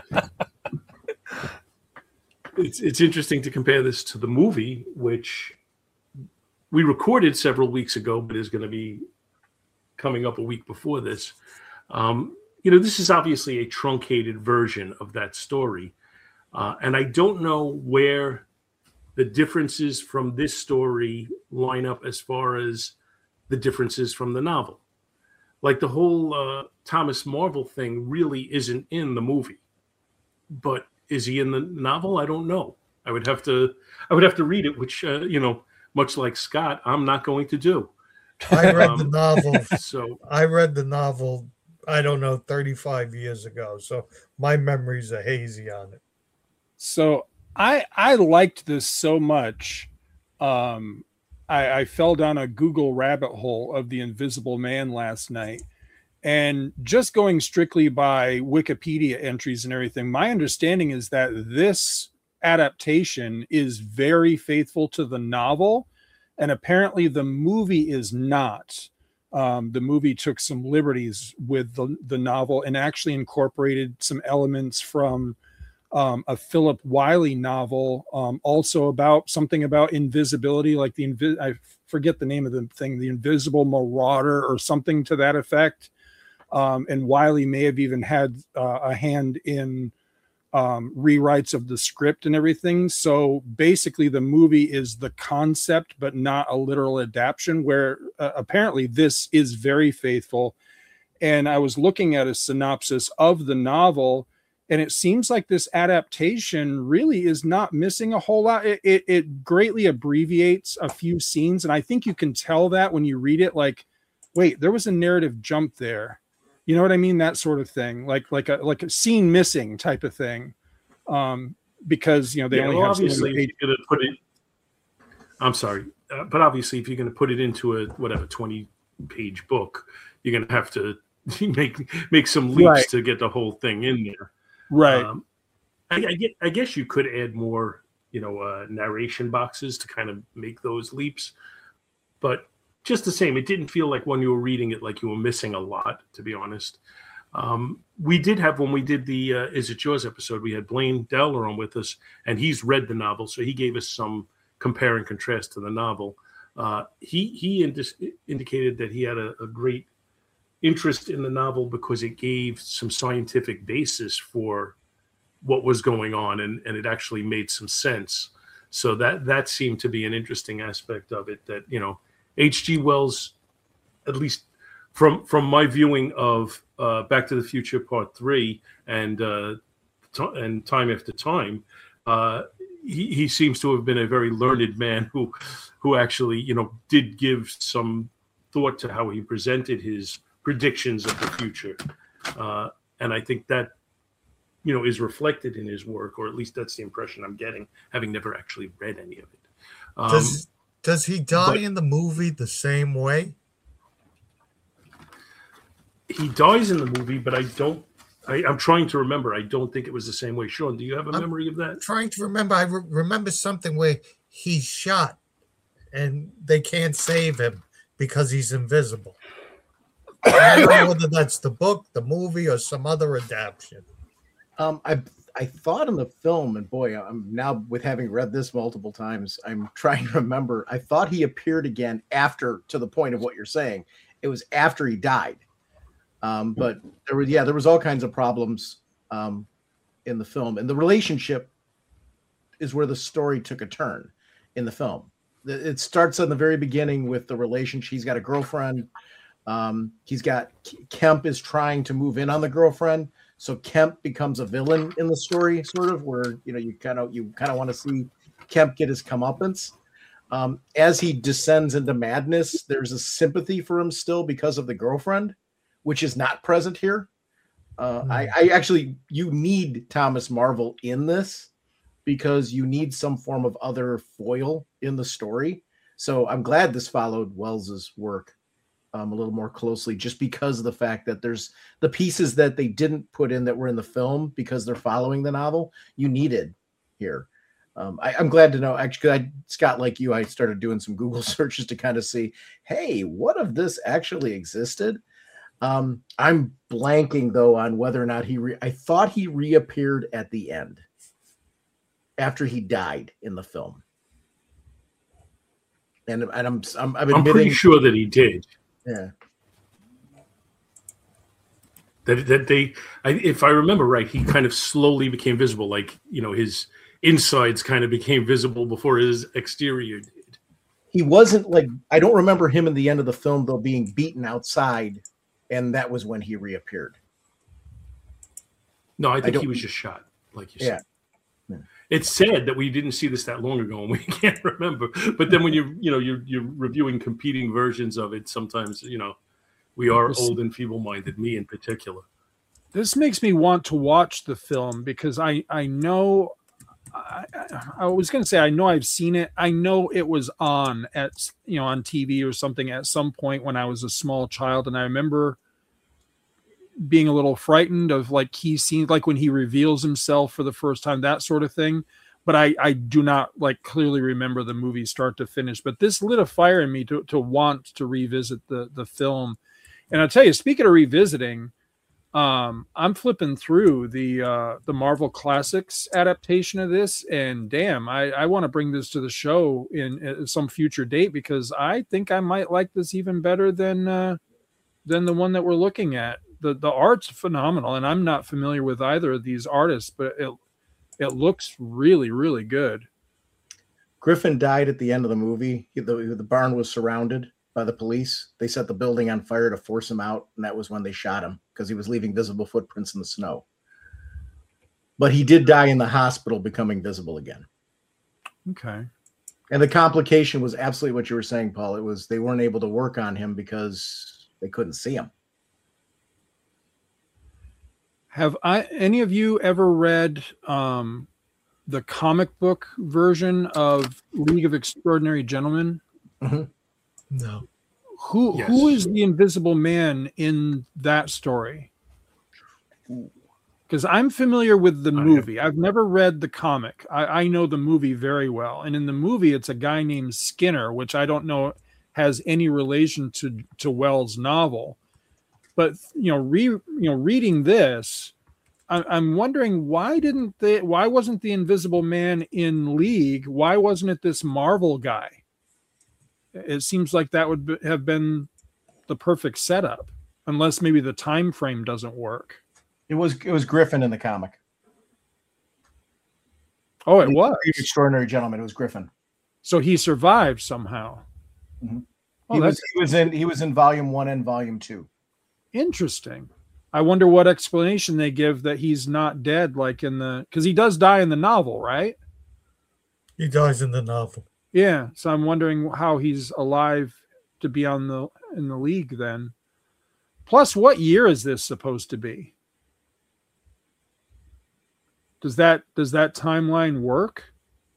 It's interesting to compare this to the movie, which we recorded several weeks ago, but is going to be coming up a week before this. This is obviously a truncated version of that story. And I don't know where the differences from this story line up as far as the differences from the novel. Like the whole Thomas Marvel thing really isn't in the movie, but is he in the novel? I don't know. I would have to read it, which, much like Scott, I'm not going to do. I read the novel. I read the novel, I don't know, 35 years ago. So my memories are hazy on it. So I liked this so much. I fell down a Google rabbit hole of the Invisible Man last night. And just going strictly by Wikipedia entries and everything, my understanding is that this adaptation is very faithful to the novel. And apparently the movie is not. The movie took some liberties with the novel and actually incorporated some elements from a Philip Wiley novel, also about something about invisibility, like I forget the name of the thing, the Invisible Marauder or something to that effect. And Wiley may have even had a hand in rewrites of the script and everything. So basically the movie is the concept, but not a literal adaptation, where apparently this is very faithful. And I was looking at a synopsis of the novel, and it seems like this adaptation really is not missing a whole lot. It greatly abbreviates a few scenes. And I think you can tell that when you read it, like, wait, there was a narrative jump there. You know what I mean? That sort of thing, like a scene missing type of thing, because they only have obviously if you're going to put it. I'm sorry, but obviously if you're going to put it into a 20-page book, you're going to have to make some leaps to get the whole thing in there. Right. I guess you could add more, narration boxes to kind of make those leaps, but. Just the same, it didn't feel like when you were reading it like you were missing a lot, to be honest. We did have, when we did the Is It Yours episode, we had Blaine Dowler on with us, and he's read the novel, so he gave us some compare and contrast to the novel. He indicated that he had a great interest in the novel because it gave some scientific basis for what was going on, and it actually made some sense. So that seemed to be an interesting aspect of it, that, H.G. Wells, at least from my viewing of Back to the Future Part 3 and Time After Time, he seems to have been a very learned man who actually, you know, did give some thought to how he presented his predictions of the future. And I think that, you know, is reflected in his work, or at least that's the impression I'm getting, having never actually read any of it. Does he die in the movie the same way? He dies in the movie, but I'm trying to remember. I don't think it was the same way. Sean, do you have a memory of that? I'm trying to remember. I remember something where he's shot and they can't save him because he's invisible. I don't know whether that's the book, the movie, or some other adaptation. I thought in the film, and boy, I'm now, with having read this multiple times, I'm trying to remember. I thought he appeared again after, to the point of what you're saying. It was after he died. But there was all kinds of problems in the film, and the relationship is where the story took a turn in the film. It starts in the very beginning with the relationship. He's got a girlfriend. Kemp is trying to move in on the girlfriend. So Kemp becomes a villain in the story, sort of, where, you know, you kind of want to see Kemp get his comeuppance. As he descends into madness, there's a sympathy for him still because of the girlfriend, which is not present here. I actually, you need Thomas Marvel in this because you need some form of other foil in the story. So I'm glad this followed Wells's work a little more closely, just because of the fact that there's the pieces that they didn't put in that were in the film because they're following the novel. You needed here. I'm glad to know. Actually, Scott, like you, I started doing some Google searches to kind of see, hey, what if this actually existed? I'm blanking though on whether or not I thought he reappeared at the end after he died in the film, and I'm pretty sure that he did. Yeah. If I remember right, he kind of slowly became visible, like, you know, his insides kind of became visible before his exterior did. He wasn't like, I don't remember him in the end of the film though being beaten outside, and that was when he reappeared. No, I think he was just shot, like you said. Yeah. It's sad that we didn't see this that long ago and we can't remember. But then when you're reviewing competing versions of it, sometimes, you know, we are old and feeble-minded, me in particular. This makes me want to watch the film because I know I was going to say I know I've seen it. I know it was on on TV or something at some point when I was a small child, and I remember being a little frightened of like key scenes, like when he reveals himself for the first time, that sort of thing. But I do not like clearly remember the movie start to finish. But this lit a fire in me to want to revisit the film. And I'll tell you, speaking of revisiting, I'm flipping through the Marvel Classics adaptation of this, and damn, I want to bring this to the show in some future date because I think I might like this even better than the one that we're looking at. The art's phenomenal, and I'm not familiar with either of these artists, but it looks really, really good. Griffin died at the end of the movie. The barn was surrounded by the police. They set the building on fire to force him out, and that was when they shot him because he was leaving visible footprints in the snow. But he did die in the hospital, becoming visible again. Okay. And the complication was absolutely what you were saying, Paul. It was they weren't able to work on him because they couldn't see him. Have any of you ever read the comic book version of League of Extraordinary Gentlemen? Mm-hmm. No. Who is the Invisible Man in that story? Because I'm familiar with the movie. I've never read the comic. I know the movie very well. And in the movie, it's a guy named Skinner, which I don't know has any relation to Wells' novel. But reading this, I'm wondering why wasn't the Invisible Man in League? Why wasn't it this Marvel guy? It seems like that would have been the perfect setup, unless maybe the time frame doesn't work. It was Griffin in the comic. Oh, it was Extraordinary Gentleman. It was Griffin. So he survived somehow. Mm-hmm. He was in volume 1 and volume 2. Interesting. I wonder what explanation they give that he's not dead, like because he does die in the novel, right? He dies in the novel. Yeah, so I'm wondering how he's alive to be in the league then. Plus, what year is this supposed to be? Does that timeline work?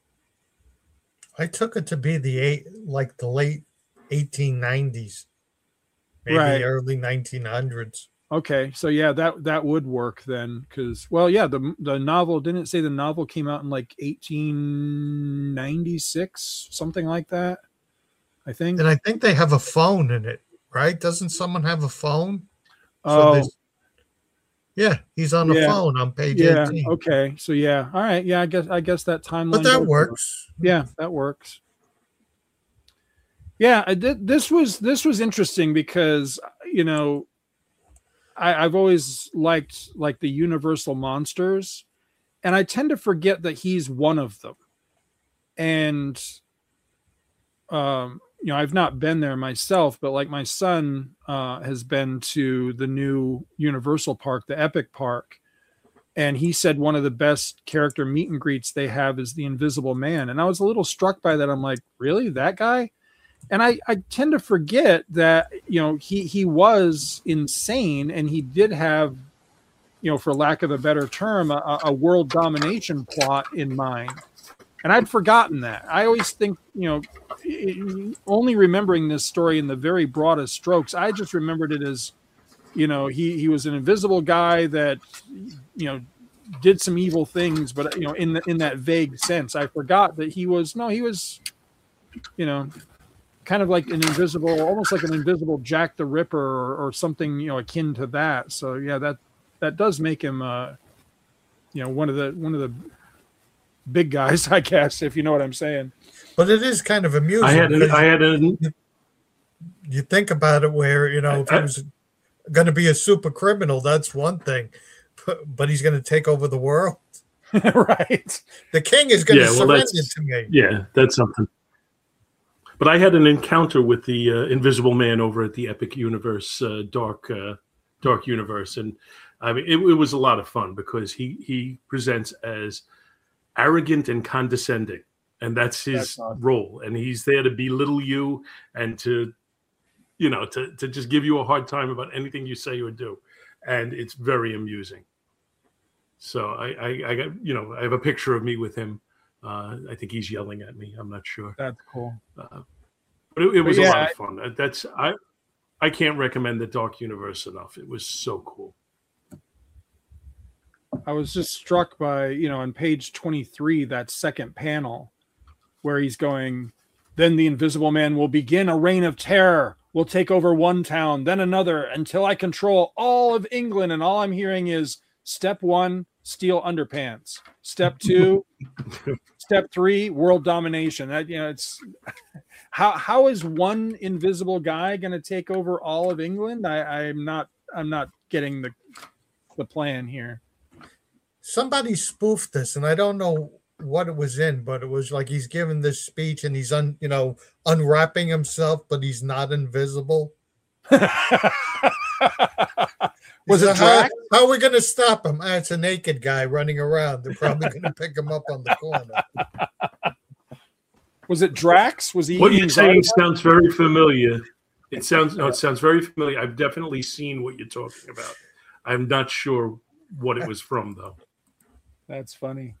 I took it to be the late 1890s, maybe right. Early 1900s. Okay, so yeah, that would work then, because the novel didn't say the novel came out in like 1896, something like that. I think. And I think they have a phone in it, right? Doesn't someone have a phone? Yeah, he's on the phone on page 18. Okay, so yeah, all right, yeah, I guess that timeline. But that works. Yeah, that works. Yeah, this was interesting because I've always liked like the Universal monsters, and I tend to forget that he's one of them. And I've not been there myself, but like my son has been to the new Universal park, the Epic Park, and he said one of the best character meet and greets they have is the Invisible Man. And I was a little struck by that. I'm like, really, that guy? And I tend to forget that, he was insane, and he did have, for lack of a better term, a world domination plot in mind. And I'd forgotten that. I always think, only remembering this story in the very broadest strokes, I just remembered it as, he was an invisible guy that, did some evil things, but, in that vague sense. I forgot that he was, kind of like almost like an invisible Jack the Ripper or something, akin to that. So yeah, that does make him, one of the big guys, I guess, if you know what I'm saying. But it is kind of amusing. You think about it where, if he was going to be a super criminal, that's one thing, but he's going to take over the world. Right. The king is going to surrender to me. Yeah, that's something. But I had an encounter with the Invisible Man over at the Epic Universe, Dark Universe, and I mean it was a lot of fun because he presents as arrogant and condescending, and that's his role, and he's there to belittle you and to just give you a hard time about anything you say or do, and it's very amusing. So I got I have a picture of me with him. I think he's yelling at me. I'm not sure. That's cool. But it was a lot of fun. I can't recommend the Dark Universe enough. It was so cool. I was just struck by, on page 23, that second panel where he's going, then the Invisible Man will begin a reign of terror. We'll take over one town, then another, until I control all of England. And all I'm hearing is step 1, steal underpants. Step 2, step 3, world domination. That it's how is one invisible guy going to take over all of England? I'm not getting the plan here. Somebody spoofed this, and I don't know what it was in, but it was like he's giving this speech and he's unwrapping himself, but he's not invisible. Was it Drax? How are we going to stop him? It's a naked guy running around. They're probably going to pick him up on the corner. Was it Drax? Was he? What you're saying sounds very familiar. It sounds very familiar. I've definitely seen what you're talking about. I'm not sure what it was from, though. That's funny.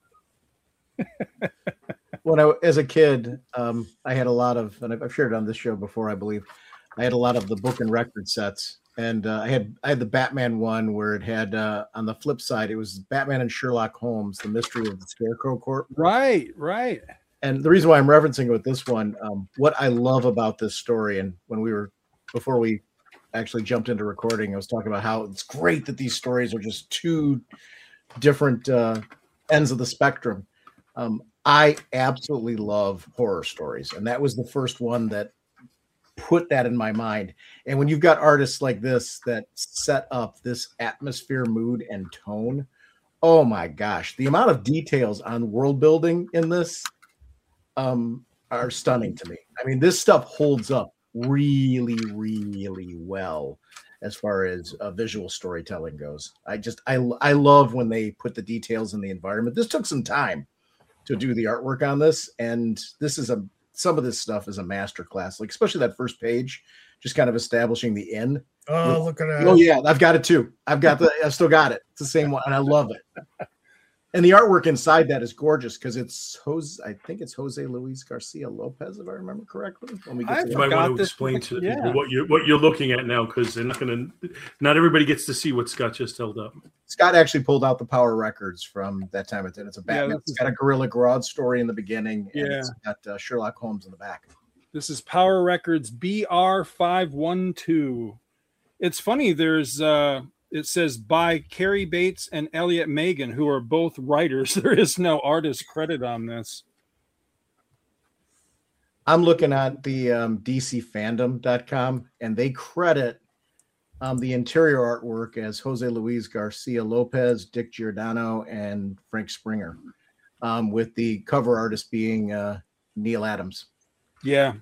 When as a kid, I had a lot of, and I've shared it on this show before, I believe. I had a lot of the book and record sets, and I had the Batman one where it had on the flip side, it was Batman and Sherlock Holmes, the mystery of the Scarecrow Court. Right. And the reason why I'm referencing it with this one, what I love about this story, and before we actually jumped into recording, I was talking about how it's great that these stories are just two different ends of the spectrum. I absolutely love horror stories, and that was the first one that put that in my mind. And when you've got artists like this that set up this atmosphere, mood, and tone, oh my gosh, the amount of details on world building in this are stunning to me. I mean, this stuff holds up really, really well as far as visual storytelling goes. I love when they put the details in the environment. This took some time to do the artwork on this, and some of this stuff is a masterclass. Like especially that first page, just kind of establishing the inn. Oh, look at that! Oh yeah, I've got it too. I've still got it. It's the same one, and I love it. And the artwork inside that is gorgeous because I think it's Jose Luis Garcia Lopez, if I remember correctly. You might want to explain to people what you're looking at now, because they're not everybody gets to see what Scott just held up. Scott actually pulled out the Power Records from that time. It's a Batman. It's got a Gorilla Grodd story in the beginning, and it's got Sherlock Holmes in the back. This is Power Records BR512. It's funny. There's it says by Carrie Bates and Elliot Megan, who are both writers. There is no artist credit on this. I'm looking at the DCFandom.com, and they credit the interior artwork as Jose Luis Garcia Lopez, Dick Giordano, and Frank Springer, with the cover artist being Neil Adams. Yeah.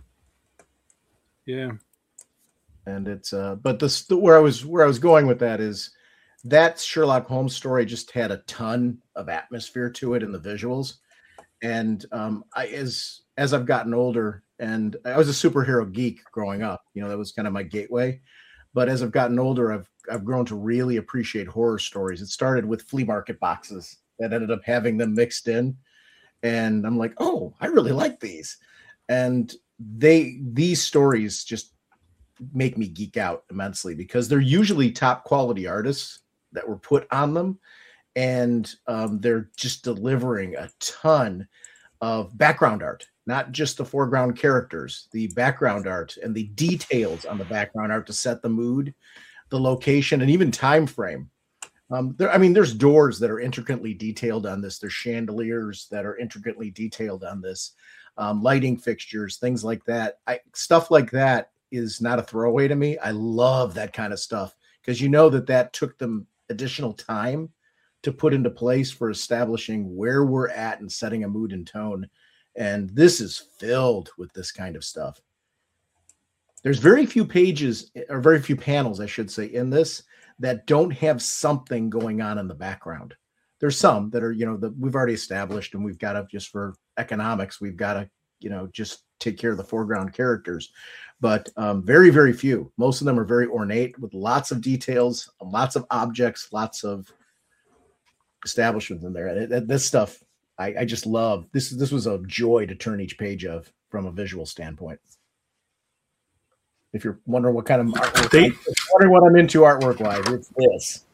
Yeah. And it's but where I was going with that is that Sherlock Holmes story just had a ton of atmosphere to it in the visuals. And as I've gotten older, and I was a superhero geek growing up, that was kind of my gateway. But as I've gotten older, I've grown to really appreciate horror stories. It started with flea market boxes that ended up having them mixed in, and I'm like, oh, I really like these. And these stories just make me geek out immensely because they're usually top quality artists that were put on them, and they're just delivering a ton of background art, not just the foreground characters, the background art and the details on the background art to set the mood, the location, and even time frame. There's doors that are intricately detailed on this. There's chandeliers that are intricately detailed on this, lighting fixtures, things like that. Stuff like that is not a throwaway to me. I love that kind of stuff because that took them additional time to put into place for establishing where we're at and setting a mood and tone. And this is filled with this kind of stuff. There's very few pages, or very few panels, I should say, in this that don't have something going on in the background. There's some that are, that we've already established, and we've got to, just for economics, we've got to, just take care of the foreground characters. But very, very few. Most of them are very ornate with lots of details, lots of objects, lots of establishments in there. And this stuff, I just love. This was a joy to turn each page of from a visual standpoint. If you're wondering what kind of artwork, wondering what I'm into artwork wise, it's this.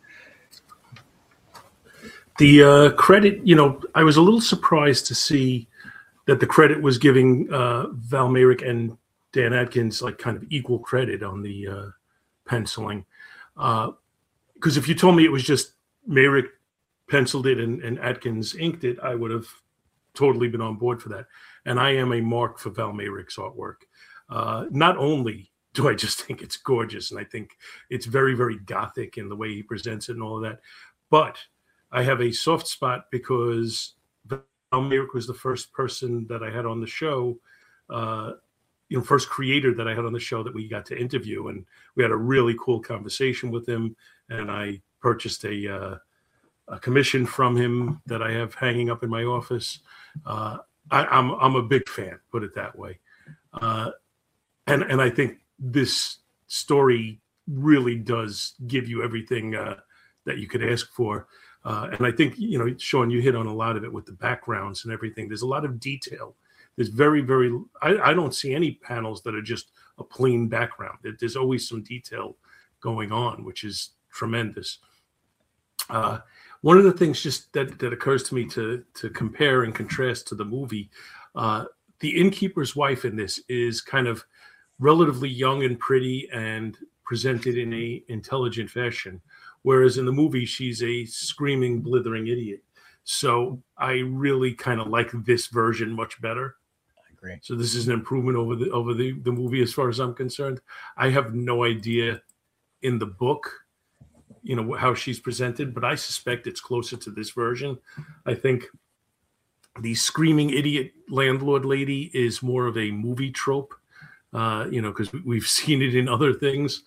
The credit, I was a little surprised to see that the credit was giving Val Mayerik and Dan Adkins like kind of equal credit on the penciling. Because if you told me it was just Mayerik penciled it and Adkins inked it, I would have totally been on board for that. And I am a mark for Val Mayerik's artwork. Not only do I just think it's gorgeous, and I think it's very, very gothic in the way he presents it and all of that, but I have a soft spot because Val Mayerik was the first person that I had on the show, first creator that I had on the show that we got to interview, and we had a really cool conversation with him, and I purchased a commission from him that I have hanging up in my office. I'm a big fan, put it that way, and I think this story really does give you everything that you could ask for. And I think, Sean, you hit on a lot of it with the backgrounds and everything. There's a lot of detail. There's very, very, I don't see any panels that are just a plain background. There's always some detail going on, which is tremendous. One of the things just that occurs to me to compare and contrast to the movie, the innkeeper's wife in this is kind of relatively young and pretty and presented in a intelligent fashion. Whereas in the movie, she's a screaming, blithering idiot. So I really kind of like this version much better. I agree. So this is an improvement over the movie as far as I'm concerned. I have no idea in the book, how she's presented, but I suspect it's closer to this version. I think the screaming idiot landlord lady is more of a movie trope because we've seen it in other things.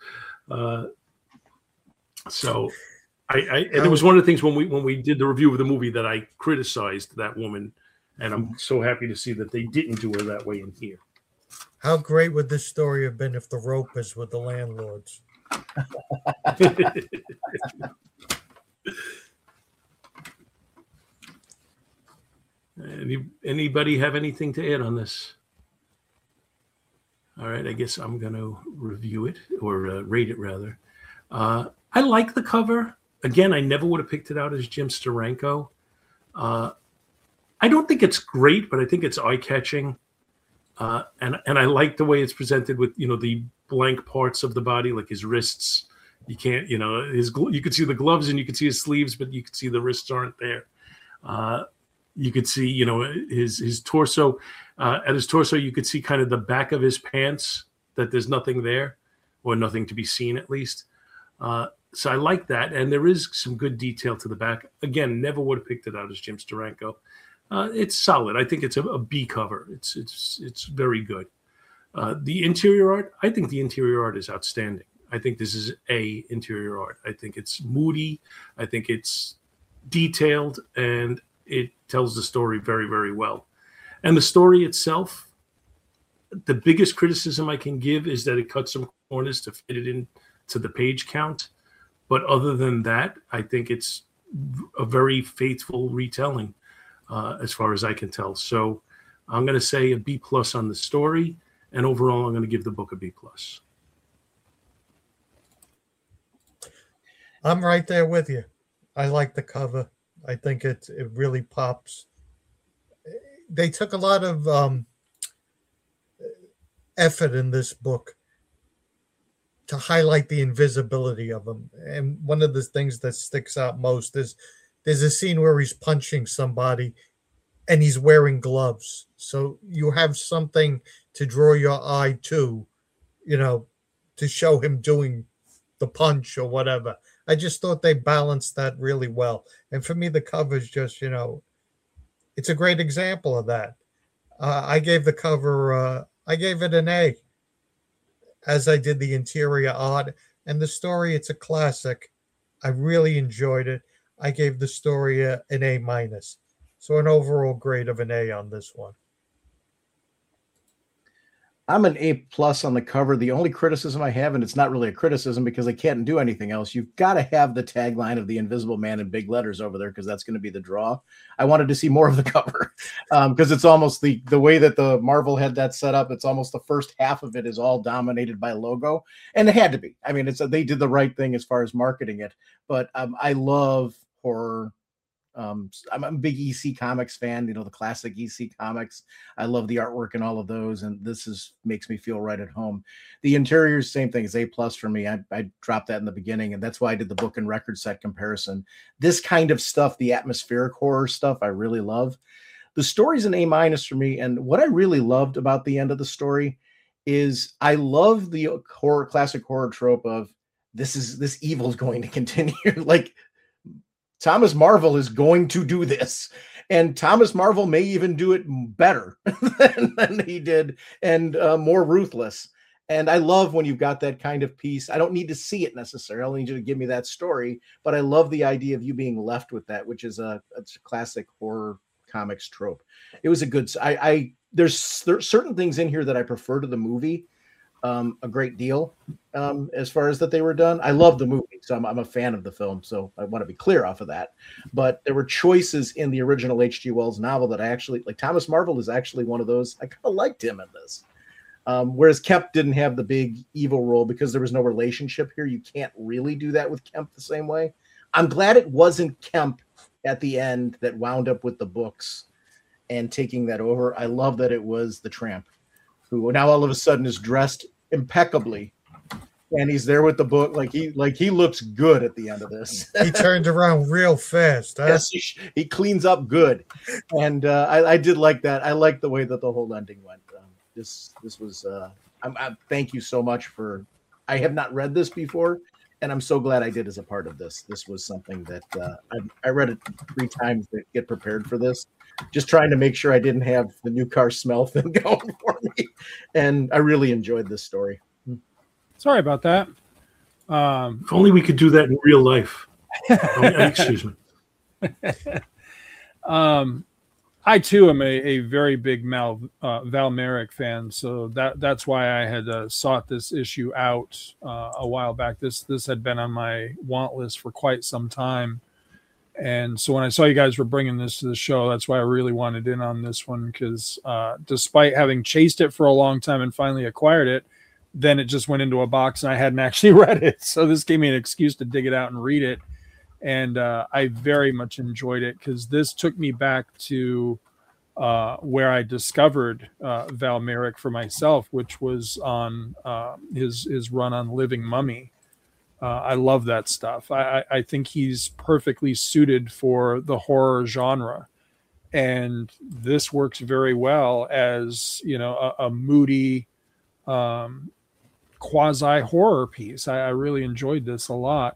So it was one of the things when we did the review of the movie that I criticized that woman, and I'm so happy to see that they didn't do her that way in here. How great would this story have been if the Ropers were the landlords? Anybody have anything to add on this? All right, I guess I'm going to review it, or rate it rather. I like the cover. Again, I never would have picked it out as Jim Steranko. I don't think it's great, but I think it's eye-catching. And I like the way it's presented with, the blank parts of the body, like his wrists. You can't, you could see the gloves and you could see his sleeves, but you could see the wrists aren't there. You could see, his torso. At his torso, you could see kind of the back of his pants, that there's nothing there, or nothing to be seen at least. So I like that. And there is some good detail to the back. Again, never would have picked it out as Jim Steranko. It's solid. I think it's a B cover. It's very good. The interior art, I think the interior art is outstanding. I think this is A interior art. I think it's moody. I think it's detailed, and it tells the story very, very well. And the story itself, the biggest criticism I can give is that it cuts some corners to fit it into the page count. But other than that, I think it's a very faithful retelling, as far as I can tell. So I'm going to say a B+ on the story, and overall, I'm going to give the book a B+. I'm right there with you. I like the cover. I think it really pops. They took a lot of effort in this book to highlight the invisibility of him. And one of the things that sticks out most is there's a scene where he's punching somebody and he's wearing gloves. So you have something to draw your eye to, to show him doing the punch or whatever. I just thought they balanced that really well. And for me, the cover is just, it's a great example of that. I gave the cover, I gave it an A, as I did the interior art. And the story, it's a classic. I really enjoyed it. I gave the story an A-. So an overall grade of an A on this one. I'm an A+ on the cover. The only criticism I have, and it's not really a criticism because I can't do anything else, you've got to have the tagline of the Invisible Man in big letters over there, because that's going to be the draw. I wanted to see more of the cover, because it's almost the way that the Marvel had that set up. It's almost the first half of it is all dominated by logo, and it had to be. I mean, they did the right thing as far as marketing it. But I love horror. I'm a big EC Comics fan, the classic EC Comics. I love the artwork and all of those, and this makes me feel right at home. The interior, same thing, is A+ for me. I dropped that in the beginning, and that's why I did the book and record set comparison. This kind of stuff, the atmospheric horror stuff, I really love. The story's an A- for me, and what I really loved about the end of the story is I love the classic horror trope of this evil is going to continue. Like, Thomas Marvel is going to do this, and Thomas Marvel may even do it better than he did, and more ruthless. And I love when you've got that kind of piece. I don't need to see it necessarily. I need you to give me that story, but I love the idea of you being left with that, which is it's a classic horror comics trope. It was a good. There's certain things in here that I prefer to the movie a great deal, as far as that they were done. I love the movie, so I'm a fan of the film, so I want to be clear off of that. But there were choices in the original H.G. Wells novel that I actually like. Thomas Marvel is actually one of those. I kind of liked him in this, whereas Kemp didn't have the big evil role because there was no relationship here. You can't really do that with Kemp the same way. I'm glad it wasn't Kemp at the end that wound up with the books and taking that over. I love that it was the Tramp, who now all of a sudden is dressed impeccably, and he's there with the book. Like he looks good at the end of this. He turned around real fast. Huh? Yes, he cleans up good, and I did like that. I like the way that the whole ending went. This was. Thank you so much for. I have not read this before, and I'm so glad I did as a part of this. This was something that I read it 3 times to get prepared for this, just trying to make sure I didn't have the new car smell thing going for me. And I really enjoyed this story. Sorry about that. If only we could do that in real life. Excuse me. I too am a very big Val Merrick fan, so that's why I had sought this issue out a while back. This had been on my want list for quite some time, and so when I saw you guys were bringing this to the show, that's why I really wanted in on this one, because despite having chased it for a long time and finally acquired it, then it just went into a box and I hadn't actually read it. So this gave me an excuse to dig it out and read it. And I very much enjoyed it, because this took me back to where I discovered Val Merrick for myself, which was on his run on Living Mummy. I love that stuff. I think he's perfectly suited for the horror genre. And this works very well as, a moody quasi-horror piece. I really enjoyed this a lot.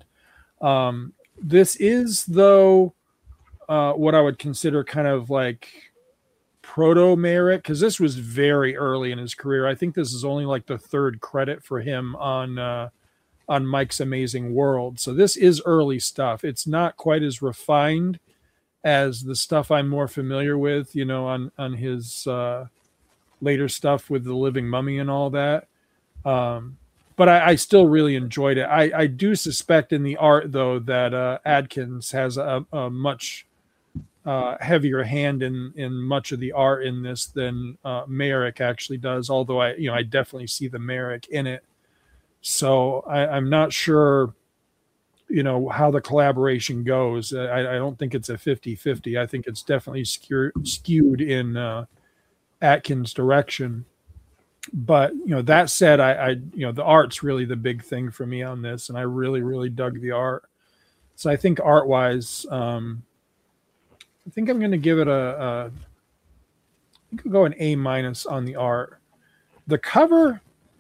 This is, though, what I would consider kind of like proto-Merrick, because this was very early in his career. I think this is only like the 3rd credit for him on Mike's Amazing World. So this is early stuff. It's not quite as refined as the stuff I'm more familiar with, on his later stuff with the Living Mummy and all that. But I still really enjoyed it. I do suspect in the art, though, that Adkins has a much heavier hand in much of the art in this than Merrick actually does. Although I definitely see the Merrick in it. So I'm not sure, how the collaboration goes. I don't think it's a 50-50. I think it's definitely skewed in Atkins' direction. But that said, I the art's really the big thing for me on this, and I really, really dug the art. So I think art wise, I think I'm going to give it I think I'll go an A- on the art. The cover,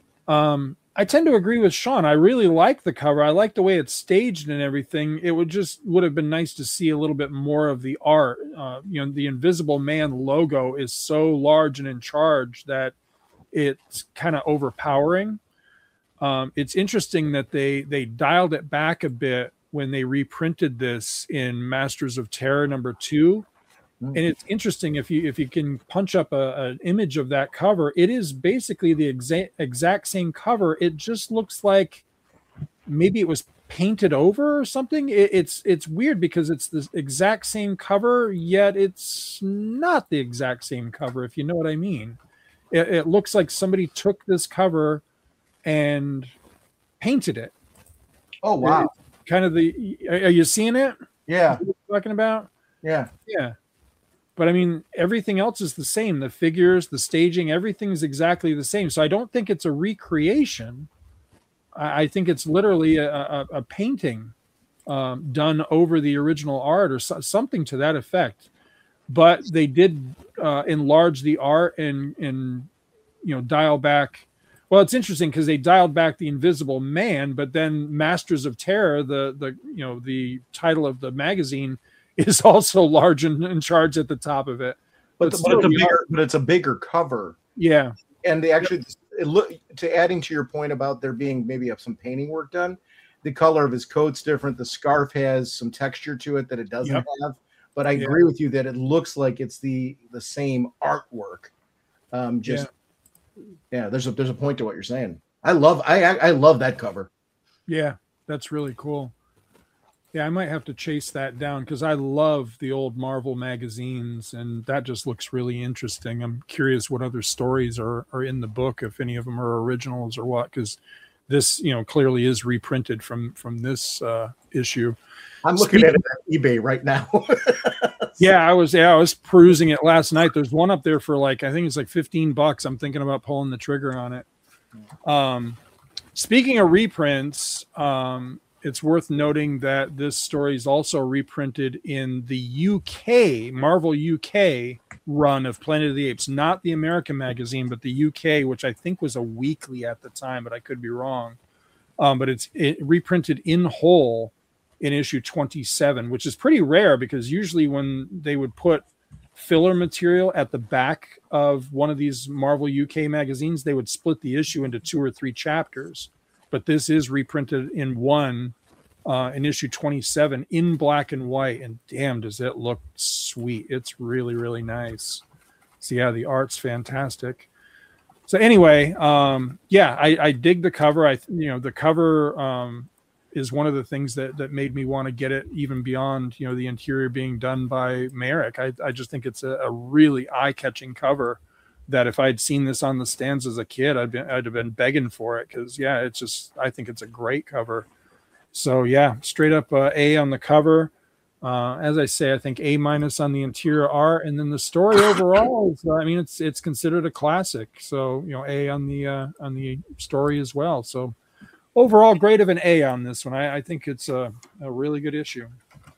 I tend to agree with Sean. I really like the cover. I like the way it's staged and everything. It would have been nice to see a little bit more of the art. The Invisible Man logo is so large and in charge that it's kind of overpowering. It's interesting that they dialed it back a bit when they reprinted this in Masters of Terror #2. And it's interesting, if you can punch up an image of that cover, it is basically the exact same cover. It just looks like maybe it was painted over or something. It's weird, because it's the exact same cover, yet it's not the exact same cover, if you know what I mean. It looks like somebody took this cover and painted it. Oh, wow. Kind of are you seeing it? Yeah. What you're talking about? Yeah. Yeah. But I mean, everything else is the same. The figures, the staging, everything's exactly the same. So I don't think it's a recreation. I think it's literally a painting done over the original art, or something to that effect. But they did enlarge the art and dial back. Well, it's interesting because they dialed back the Invisible Man, but then Masters of Terror, the title of the magazine, is also large and in charge at the top of it. But it's a bigger cover. Yeah. And they actually adding to your point about there being maybe some painting work done, the color of his coat's different. The scarf has some texture to it that it doesn't have. But I agree with you that it looks like it's the same artwork. There's a point to what you're saying. I love that cover. Yeah, that's really cool. Yeah, I might have to chase that down, because I love the old Marvel magazines, and that just looks really interesting. I'm curious what other stories are in the book, if any of them are originals or what, because this, clearly is reprinted from this issue. I'm looking at it on eBay right now. I was perusing it last night. There's one up there for I think it's like $15. I'm thinking about pulling the trigger on it. Speaking of reprints, it's worth noting that this story is also reprinted in the UK, Marvel UK run of Planet of the Apes, not the American magazine, but the UK, which I think was a weekly at the time, but I could be wrong. but it's reprinted in whole in issue 27, which is pretty rare because usually when they would put filler material at the back of one of these Marvel UK magazines, they would split the issue into 2 or 3 chapters. But this is reprinted in one in issue 27 in black and white, and damn, does it look sweet. It's really, really nice. So yeah, the art's fantastic. So anyway, I dig the cover. The cover is one of the things that made me want to get it, even beyond, the interior being done by Merrick. I just think it's a really eye-catching cover that if I'd seen this on the stands as a kid, I'd have been begging for it. Cause I think it's a great cover. So yeah, straight up A on the cover. As I say, I think A- on the interior art, and then the story overall is, it's considered a classic. So, A on the story as well. So overall, grade of an A on this one. I think it's a really good issue.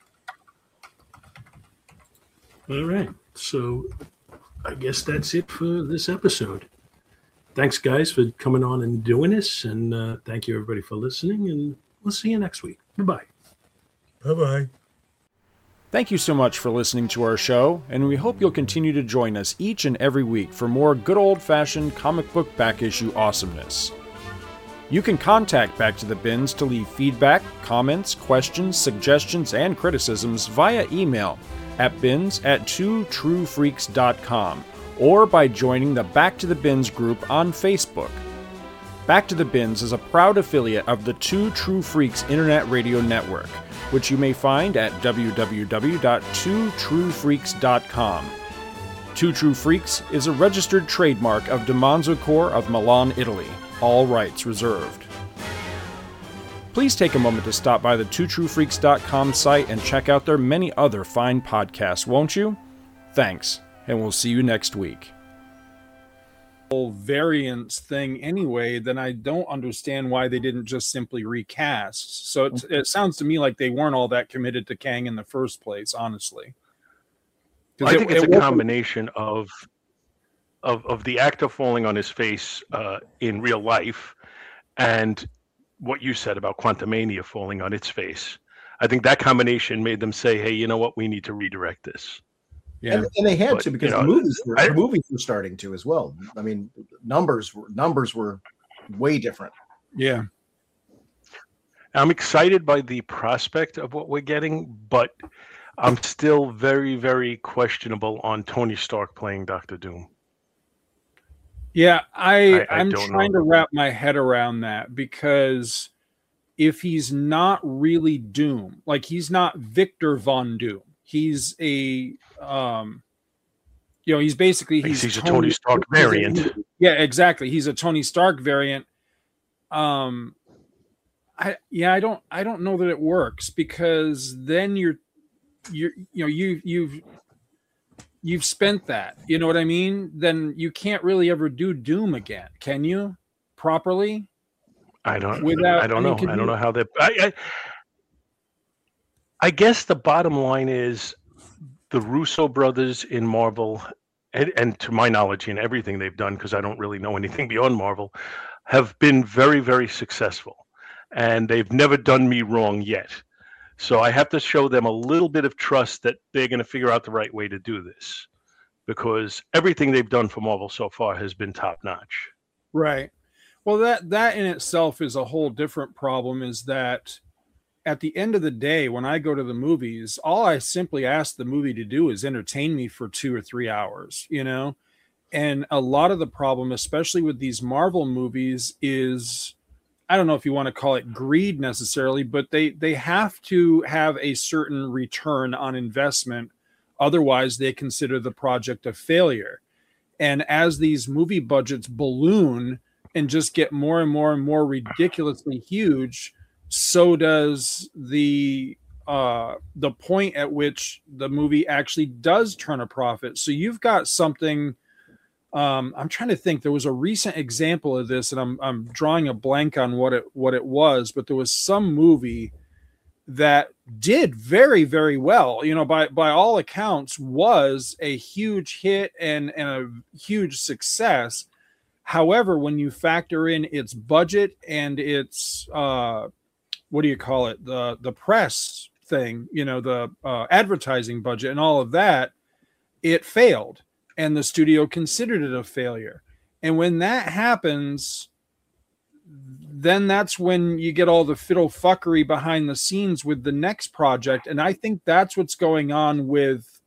All right. So I guess that's it for this episode. Thanks, guys, for coming on and doing this. And thank you, everybody, for listening. And we'll see you next week. Bye-bye. Bye-bye. Thank you so much for listening to our show, and we hope you'll continue to join us each and every week for more good old-fashioned comic book back issue awesomeness. You can contact Back to the Bins to leave feedback, comments, questions, suggestions, and criticisms via email at bins@twotruefreaks.com or by joining the Back to the Bins group on Facebook. Back to the Bins is a proud affiliate of the Two True Freaks Internet Radio Network, which you may find at www.twotruefreaks.com. Two True Freaks is a registered trademark of DiManzo Corps of Milan, Italy. All rights reserved. Please take a moment to stop by the twotruefreaks.com site and check out their many other fine podcasts, won't you? Thanks, and we'll see you next week. Variance thing anyway, then I don't understand why they didn't just simply recast. So it sounds to me like they weren't all that committed to Kang in the first place, honestly. I think it's a combination of the actor falling on his face in real life and what you said about Quantumania falling on its face. I think that combination made them say, hey, you know what, we need to redirect this. Yeah, and they had to, because the movies were starting to as well. I mean, numbers were way different. Yeah, I'm excited by the prospect of what we're getting, but I'm still very, very questionable on Tony Stark playing Dr. Doom. Yeah, I'm trying to wrap my head around that, because if he's not really Doom, like he's not Victor Von Doom, he's a he's basically he's a Tony Stark variant. Yeah, exactly. He's a Tony Stark variant. I don't know that it works, because then you've spent that. You know what I mean? Then you can't really ever do Doom again, can you? Properly? I don't know. I don't know how that. I guess the bottom line is the Russo brothers in Marvel, and to my knowledge in everything they've done, because I don't really know anything beyond Marvel, have been very, very successful. And they've never done me wrong yet. So I have to show them a little bit of trust that they're going to figure out the right way to do this, because everything they've done for Marvel so far has been top notch. Right. Well, that in itself is a whole different problem, is that at the end of the day, when I go to the movies, all I simply ask the movie to do is entertain me for 2 or 3 hours, And a lot of the problem, especially with these Marvel movies, is, I don't know if you want to call it greed necessarily, but they have to have a certain return on investment. Otherwise, they consider the project a failure. And as these movie budgets balloon and just get more and more and more ridiculously huge, so does the point at which the movie actually does turn a profit. So you've got something. I'm trying to think. There was a recent example of this, and I'm drawing a blank on what it was, but there was some movie that did very, very well. By all accounts, was a huge hit and a huge success. However, when you factor in its budget and its what do you call it, the press thing, you know, the advertising budget and all of that, it failed, and the studio considered it a failure. And when that happens, then that's when you get all the fiddle fuckery behind the scenes with the next project. And I think that's what's going on with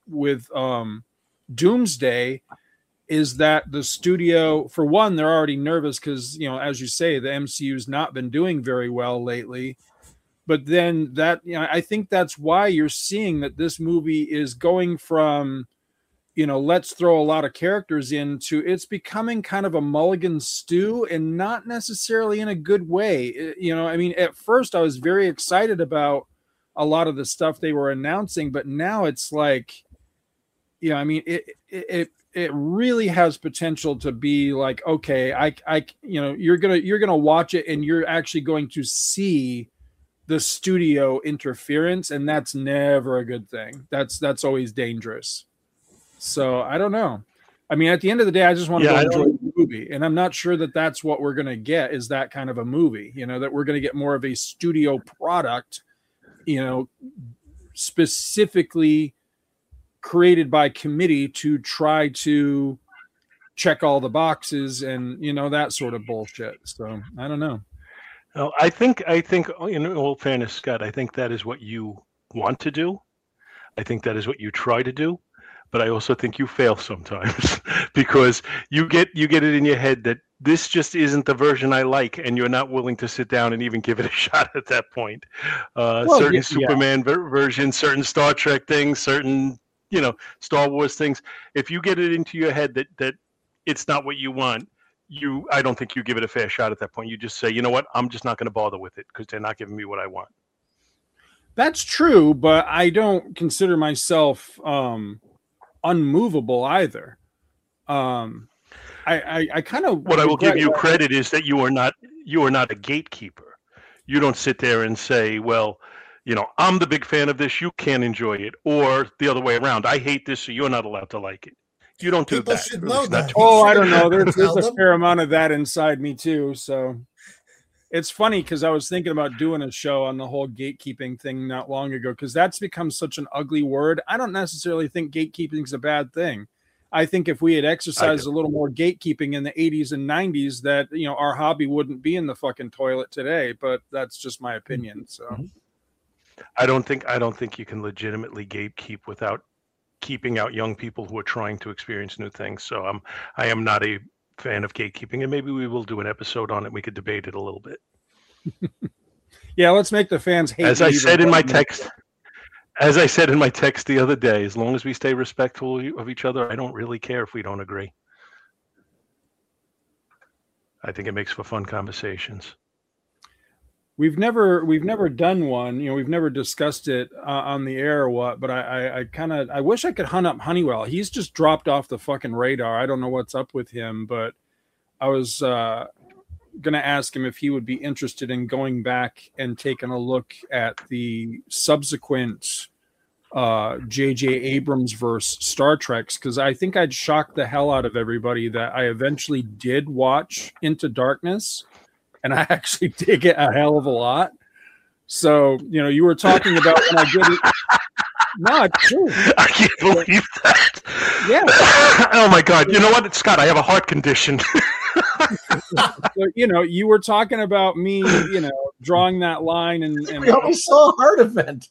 Doomsday, is that the studio, for one, they're already nervous because, you know, as you say, the MCU's not been doing very well lately. But then that, you know, I think that's why you're seeing that this movie is going from, you know, let's throw a lot of characters into, it's becoming kind of a mulligan stew, and not necessarily in a good way. You know, I mean, at first I was very excited about a lot of the stuff they were announcing, but now it's like, you know, I mean, it really has potential to be like, okay, I you know, you're gonna watch it and you're actually going to see the studio interference, and that's never a good thing. That's always dangerous. So I don't know. I mean, at the end of the day, I just want to enjoy the movie, and I'm not sure that that's what we're going to get, is that kind of a movie, you know, that we're going to get more of a studio product, you know, specifically created by committee to try to check all the boxes and, you know, that sort of bullshit. So I don't know. Well, I think, in all fairness, Scott, I think that is what you want to do. I think that is what you try to do. But I also think you fail sometimes because you get it in your head that this just isn't the version I like, and you're not willing to sit down and even give it a shot at that point. Certain Superman versions, certain Star Trek things, certain, you know, Star Wars things. If you get it into your head that it's not what you want, I don't think you give it a fair shot at that point. You just say, you know what, I'm just not going to bother with it because they're not giving me what I want. That's true, but I don't consider myself unmovable either. I kind of, what I will give you credit is that you are not a gatekeeper. You don't sit there and say, well, you know, I'm the big fan of this, you can't enjoy it, or the other way around. I hate this, so you're not allowed to like it. You don't do People that. should know that. Oh, I don't know. There's a fair amount of that inside me too. So it's funny because I was thinking about doing a show on the whole gatekeeping thing not long ago, because that's become such an ugly word. I don't necessarily think gatekeeping is a bad thing. I think if we had exercised a little more gatekeeping in the 80s and 90s, that, you know, our hobby wouldn't be in the fucking toilet today. But that's just my opinion. So I don't think you can legitimately gatekeep without keeping out young people who are trying to experience new things. So I am not a fan of gatekeeping, and maybe we will do an episode on it. We could debate it a little bit. Yeah, let's make the fans hate. As I said in my text the other day, as long as we stay respectful of each other, I don't really care if we don't agree. I think it makes for fun conversations. We've never done one, you know, we've never discussed it on the air or what, but I wish I could hunt up Honeywell. He's just dropped off the fucking radar. I don't know what's up with him, but I was going to ask him if he would be interested in going back and taking a look at the subsequent J.J. Abrams verse Star Treks, because I think I'd shock the hell out of everybody that I eventually did watch Into Darkness. And I actually dig it a hell of a lot. So, you know, you were talking about when I did it. No, it's true. I can't believe that. Yeah. Oh my God. You know what, Scott? I have a heart condition. So, you know, you were talking about me, you know, drawing that line, and we almost saw a heart event.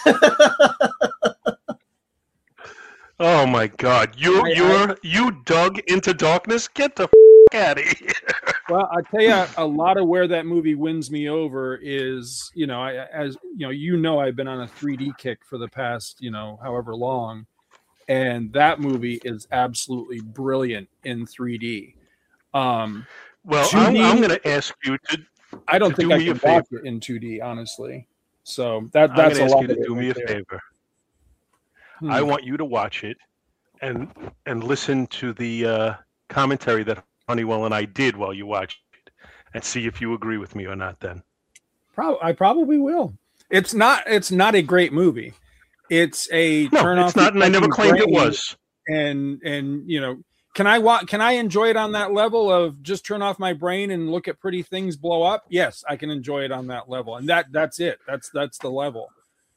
Oh my God. You dug Into Darkness? Get the out of here. Well, I tell you, a lot of where that movie wins me over is, you know, as you know, I've been on a 3D kick for the past, you know, however long, and that movie is absolutely brilliant in 3D. Well, 2D, I'm going to ask you to. I don't think I can watch it in 2D, honestly. So that's a lot. To do me a favor. I want you to watch it and listen to the commentary that Honeywell and I did while you watched it, and see if you agree with me or not. Then I probably will. It's not a great movie. It's a turn off. It's not, and I never claimed it was. And you know, Can I enjoy it on that level of just turn off my brain and look at pretty things blow up? Yes, I can enjoy it on that level, and that's it. That's the level.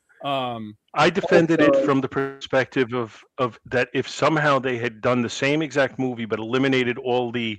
I defended it from the perspective of that if somehow they had done the same exact movie but eliminated all the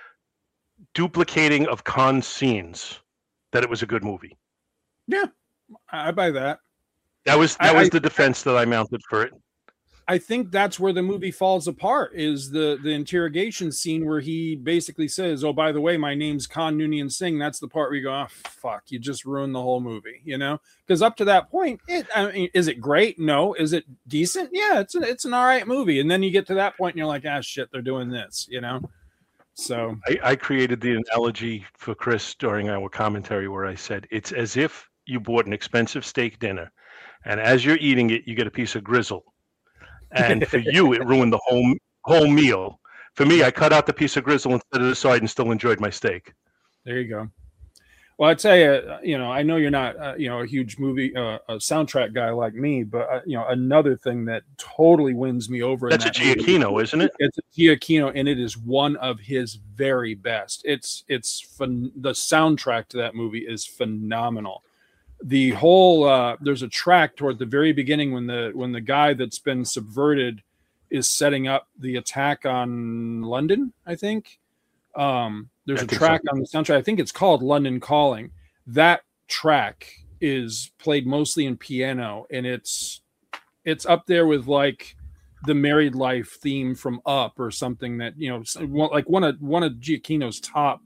duplicating of Khan's scenes, that it was a good movie. Yeah, I buy that. That was the defense that I mounted for it. I think that's where the movie falls apart, is the interrogation scene where he basically says, oh, by the way, my name's Khan Noonien Singh. That's the part where you go, oh, fuck, you just ruined the whole movie, you know? Because up to that point, is it great? No. Is it decent? Yeah, it's an all right movie. And then you get to that point and you're like, ah, shit, they're doing this, you know? So I created the analogy for Chris during our commentary where I said, it's as if you bought an expensive steak dinner, and as you're eating it, you get a piece of grizzle. And for you, it ruined the whole meal. For me, I cut out the piece of grizzle instead of the side and still enjoyed my steak. There you go. Well, I tell you, I know you're not, a huge movie, a soundtrack guy like me, but another thing that totally wins me over. That's a Giacchino, isn't it? It's a Giacchino, and it is one of his very best. The soundtrack to that movie is phenomenal. The whole there's a track toward the very beginning when the guy that's been subverted is setting up the attack on London, I think. There's a track on the soundtrack. I think it's called London Calling. That track is played mostly in piano, and it's up there with like the Married Life theme from Up or something that, like one of Giacchino's top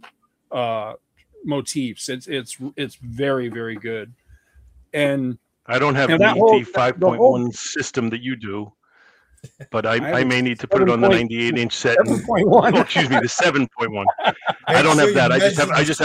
motifs. It's very, very good. And I don't have the 5.1 system that you do, but I may need to put it on the 98-inch set. 7.1. Excuse me, the 7.1. I don't have that. I just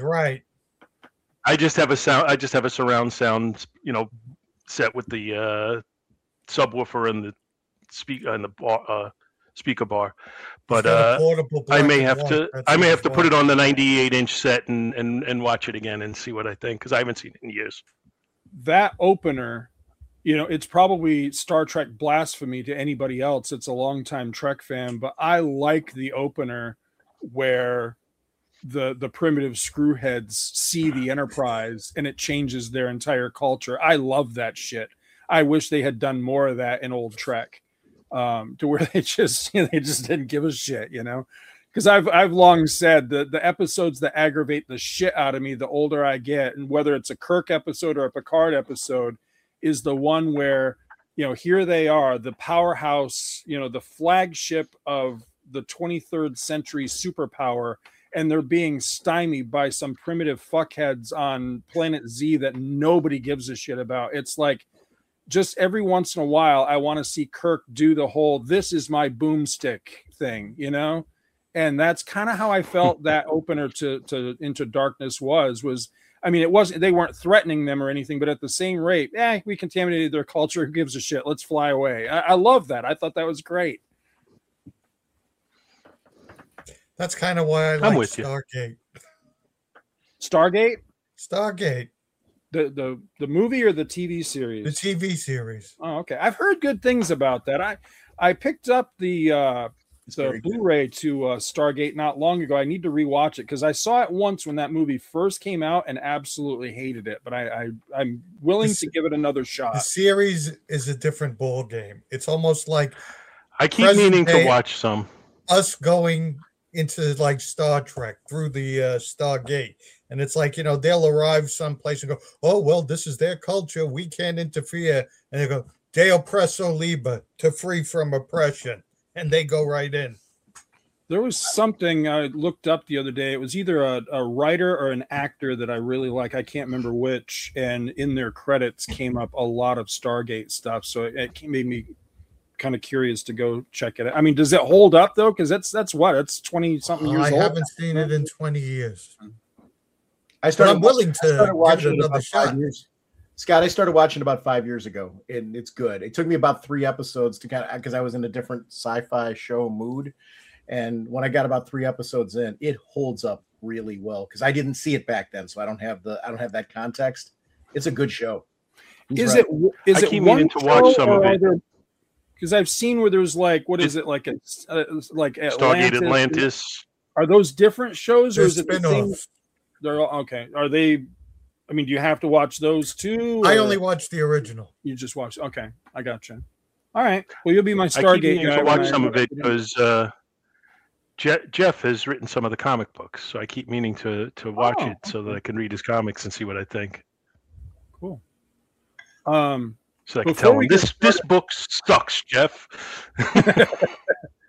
have a surround sound, set with the subwoofer and the speaker and the speaker bar. But I may have to put it on the 98-inch set and watch it again and see what I think, because I haven't seen it in years. That opener, it's probably Star Trek blasphemy to anybody else. It's a longtime Trek fan, but I like the opener where the primitive screwheads see the Enterprise and it changes their entire culture. I love that shit. I wish they had done more of that in old Trek, to where they just didn't give a shit, Because I've long said that the episodes that aggravate the shit out of me the older I get, and whether it's a Kirk episode or a Picard episode, is the one where, here they are, the powerhouse, the flagship of the 23rd century superpower, and they're being stymied by some primitive fuckheads on planet Z that nobody gives a shit about. It's like, just every once in a while, I want to see Kirk do the whole, this is my boomstick thing, And that's kind of how I felt that opener to Into Darkness was. I mean, they weren't threatening them or anything, but at the same rate, we contaminated their culture. Who gives a shit? Let's fly away. I love that. I thought that was great. That's kind of why I like Stargate. Stargate. The movie or the TV series? The TV series. Oh, okay. I've heard good things about that. I picked up the Blu-ray to Stargate not long ago. I need to rewatch it because I saw it once when that movie first came out and absolutely hated it. But I'm willing to give it another shot. The series is a different ball game. It's almost like I keep meaning to watch some. Us going into like Star Trek through the Stargate, and it's like they'll arrive someplace and go, oh well, this is their culture. We can't interfere, and they go, De oppresso liber, to free from oppression. And they go right in. There was something I looked up the other day. It was either a writer or an actor that I really like. I can't remember which. And in their credits came up a lot of Stargate stuff. So it made me kind of curious to go check it out. I mean, does it hold up though? Because that's 20-something years old. I haven't seen it in 20 years. I'm willing to give it another shot. Scott, I started watching about 5 years ago, and it's good. It took me about 3 episodes to because I was in a different sci-fi show mood, and when I got about 3 episodes in, it holds up really well because I didn't see it back then, so I don't have that context. It's a good show. Is it one to watch some of it? Because I've seen where there's like, what is it, like a like Stargate Atlantis. Are those different shows, or They're is it the same? They're all, okay. Are they? I mean, do you have to watch those too? I only watched the original. You just watch. Okay, I gotcha. All right. Well, you'll be my Stargate guy. To watch some of it because Jeff has written some of the comic books, so I keep meaning to watch it so that I can read his comics and see what I think. Cool. So I can tell him this book sucks, Jeff.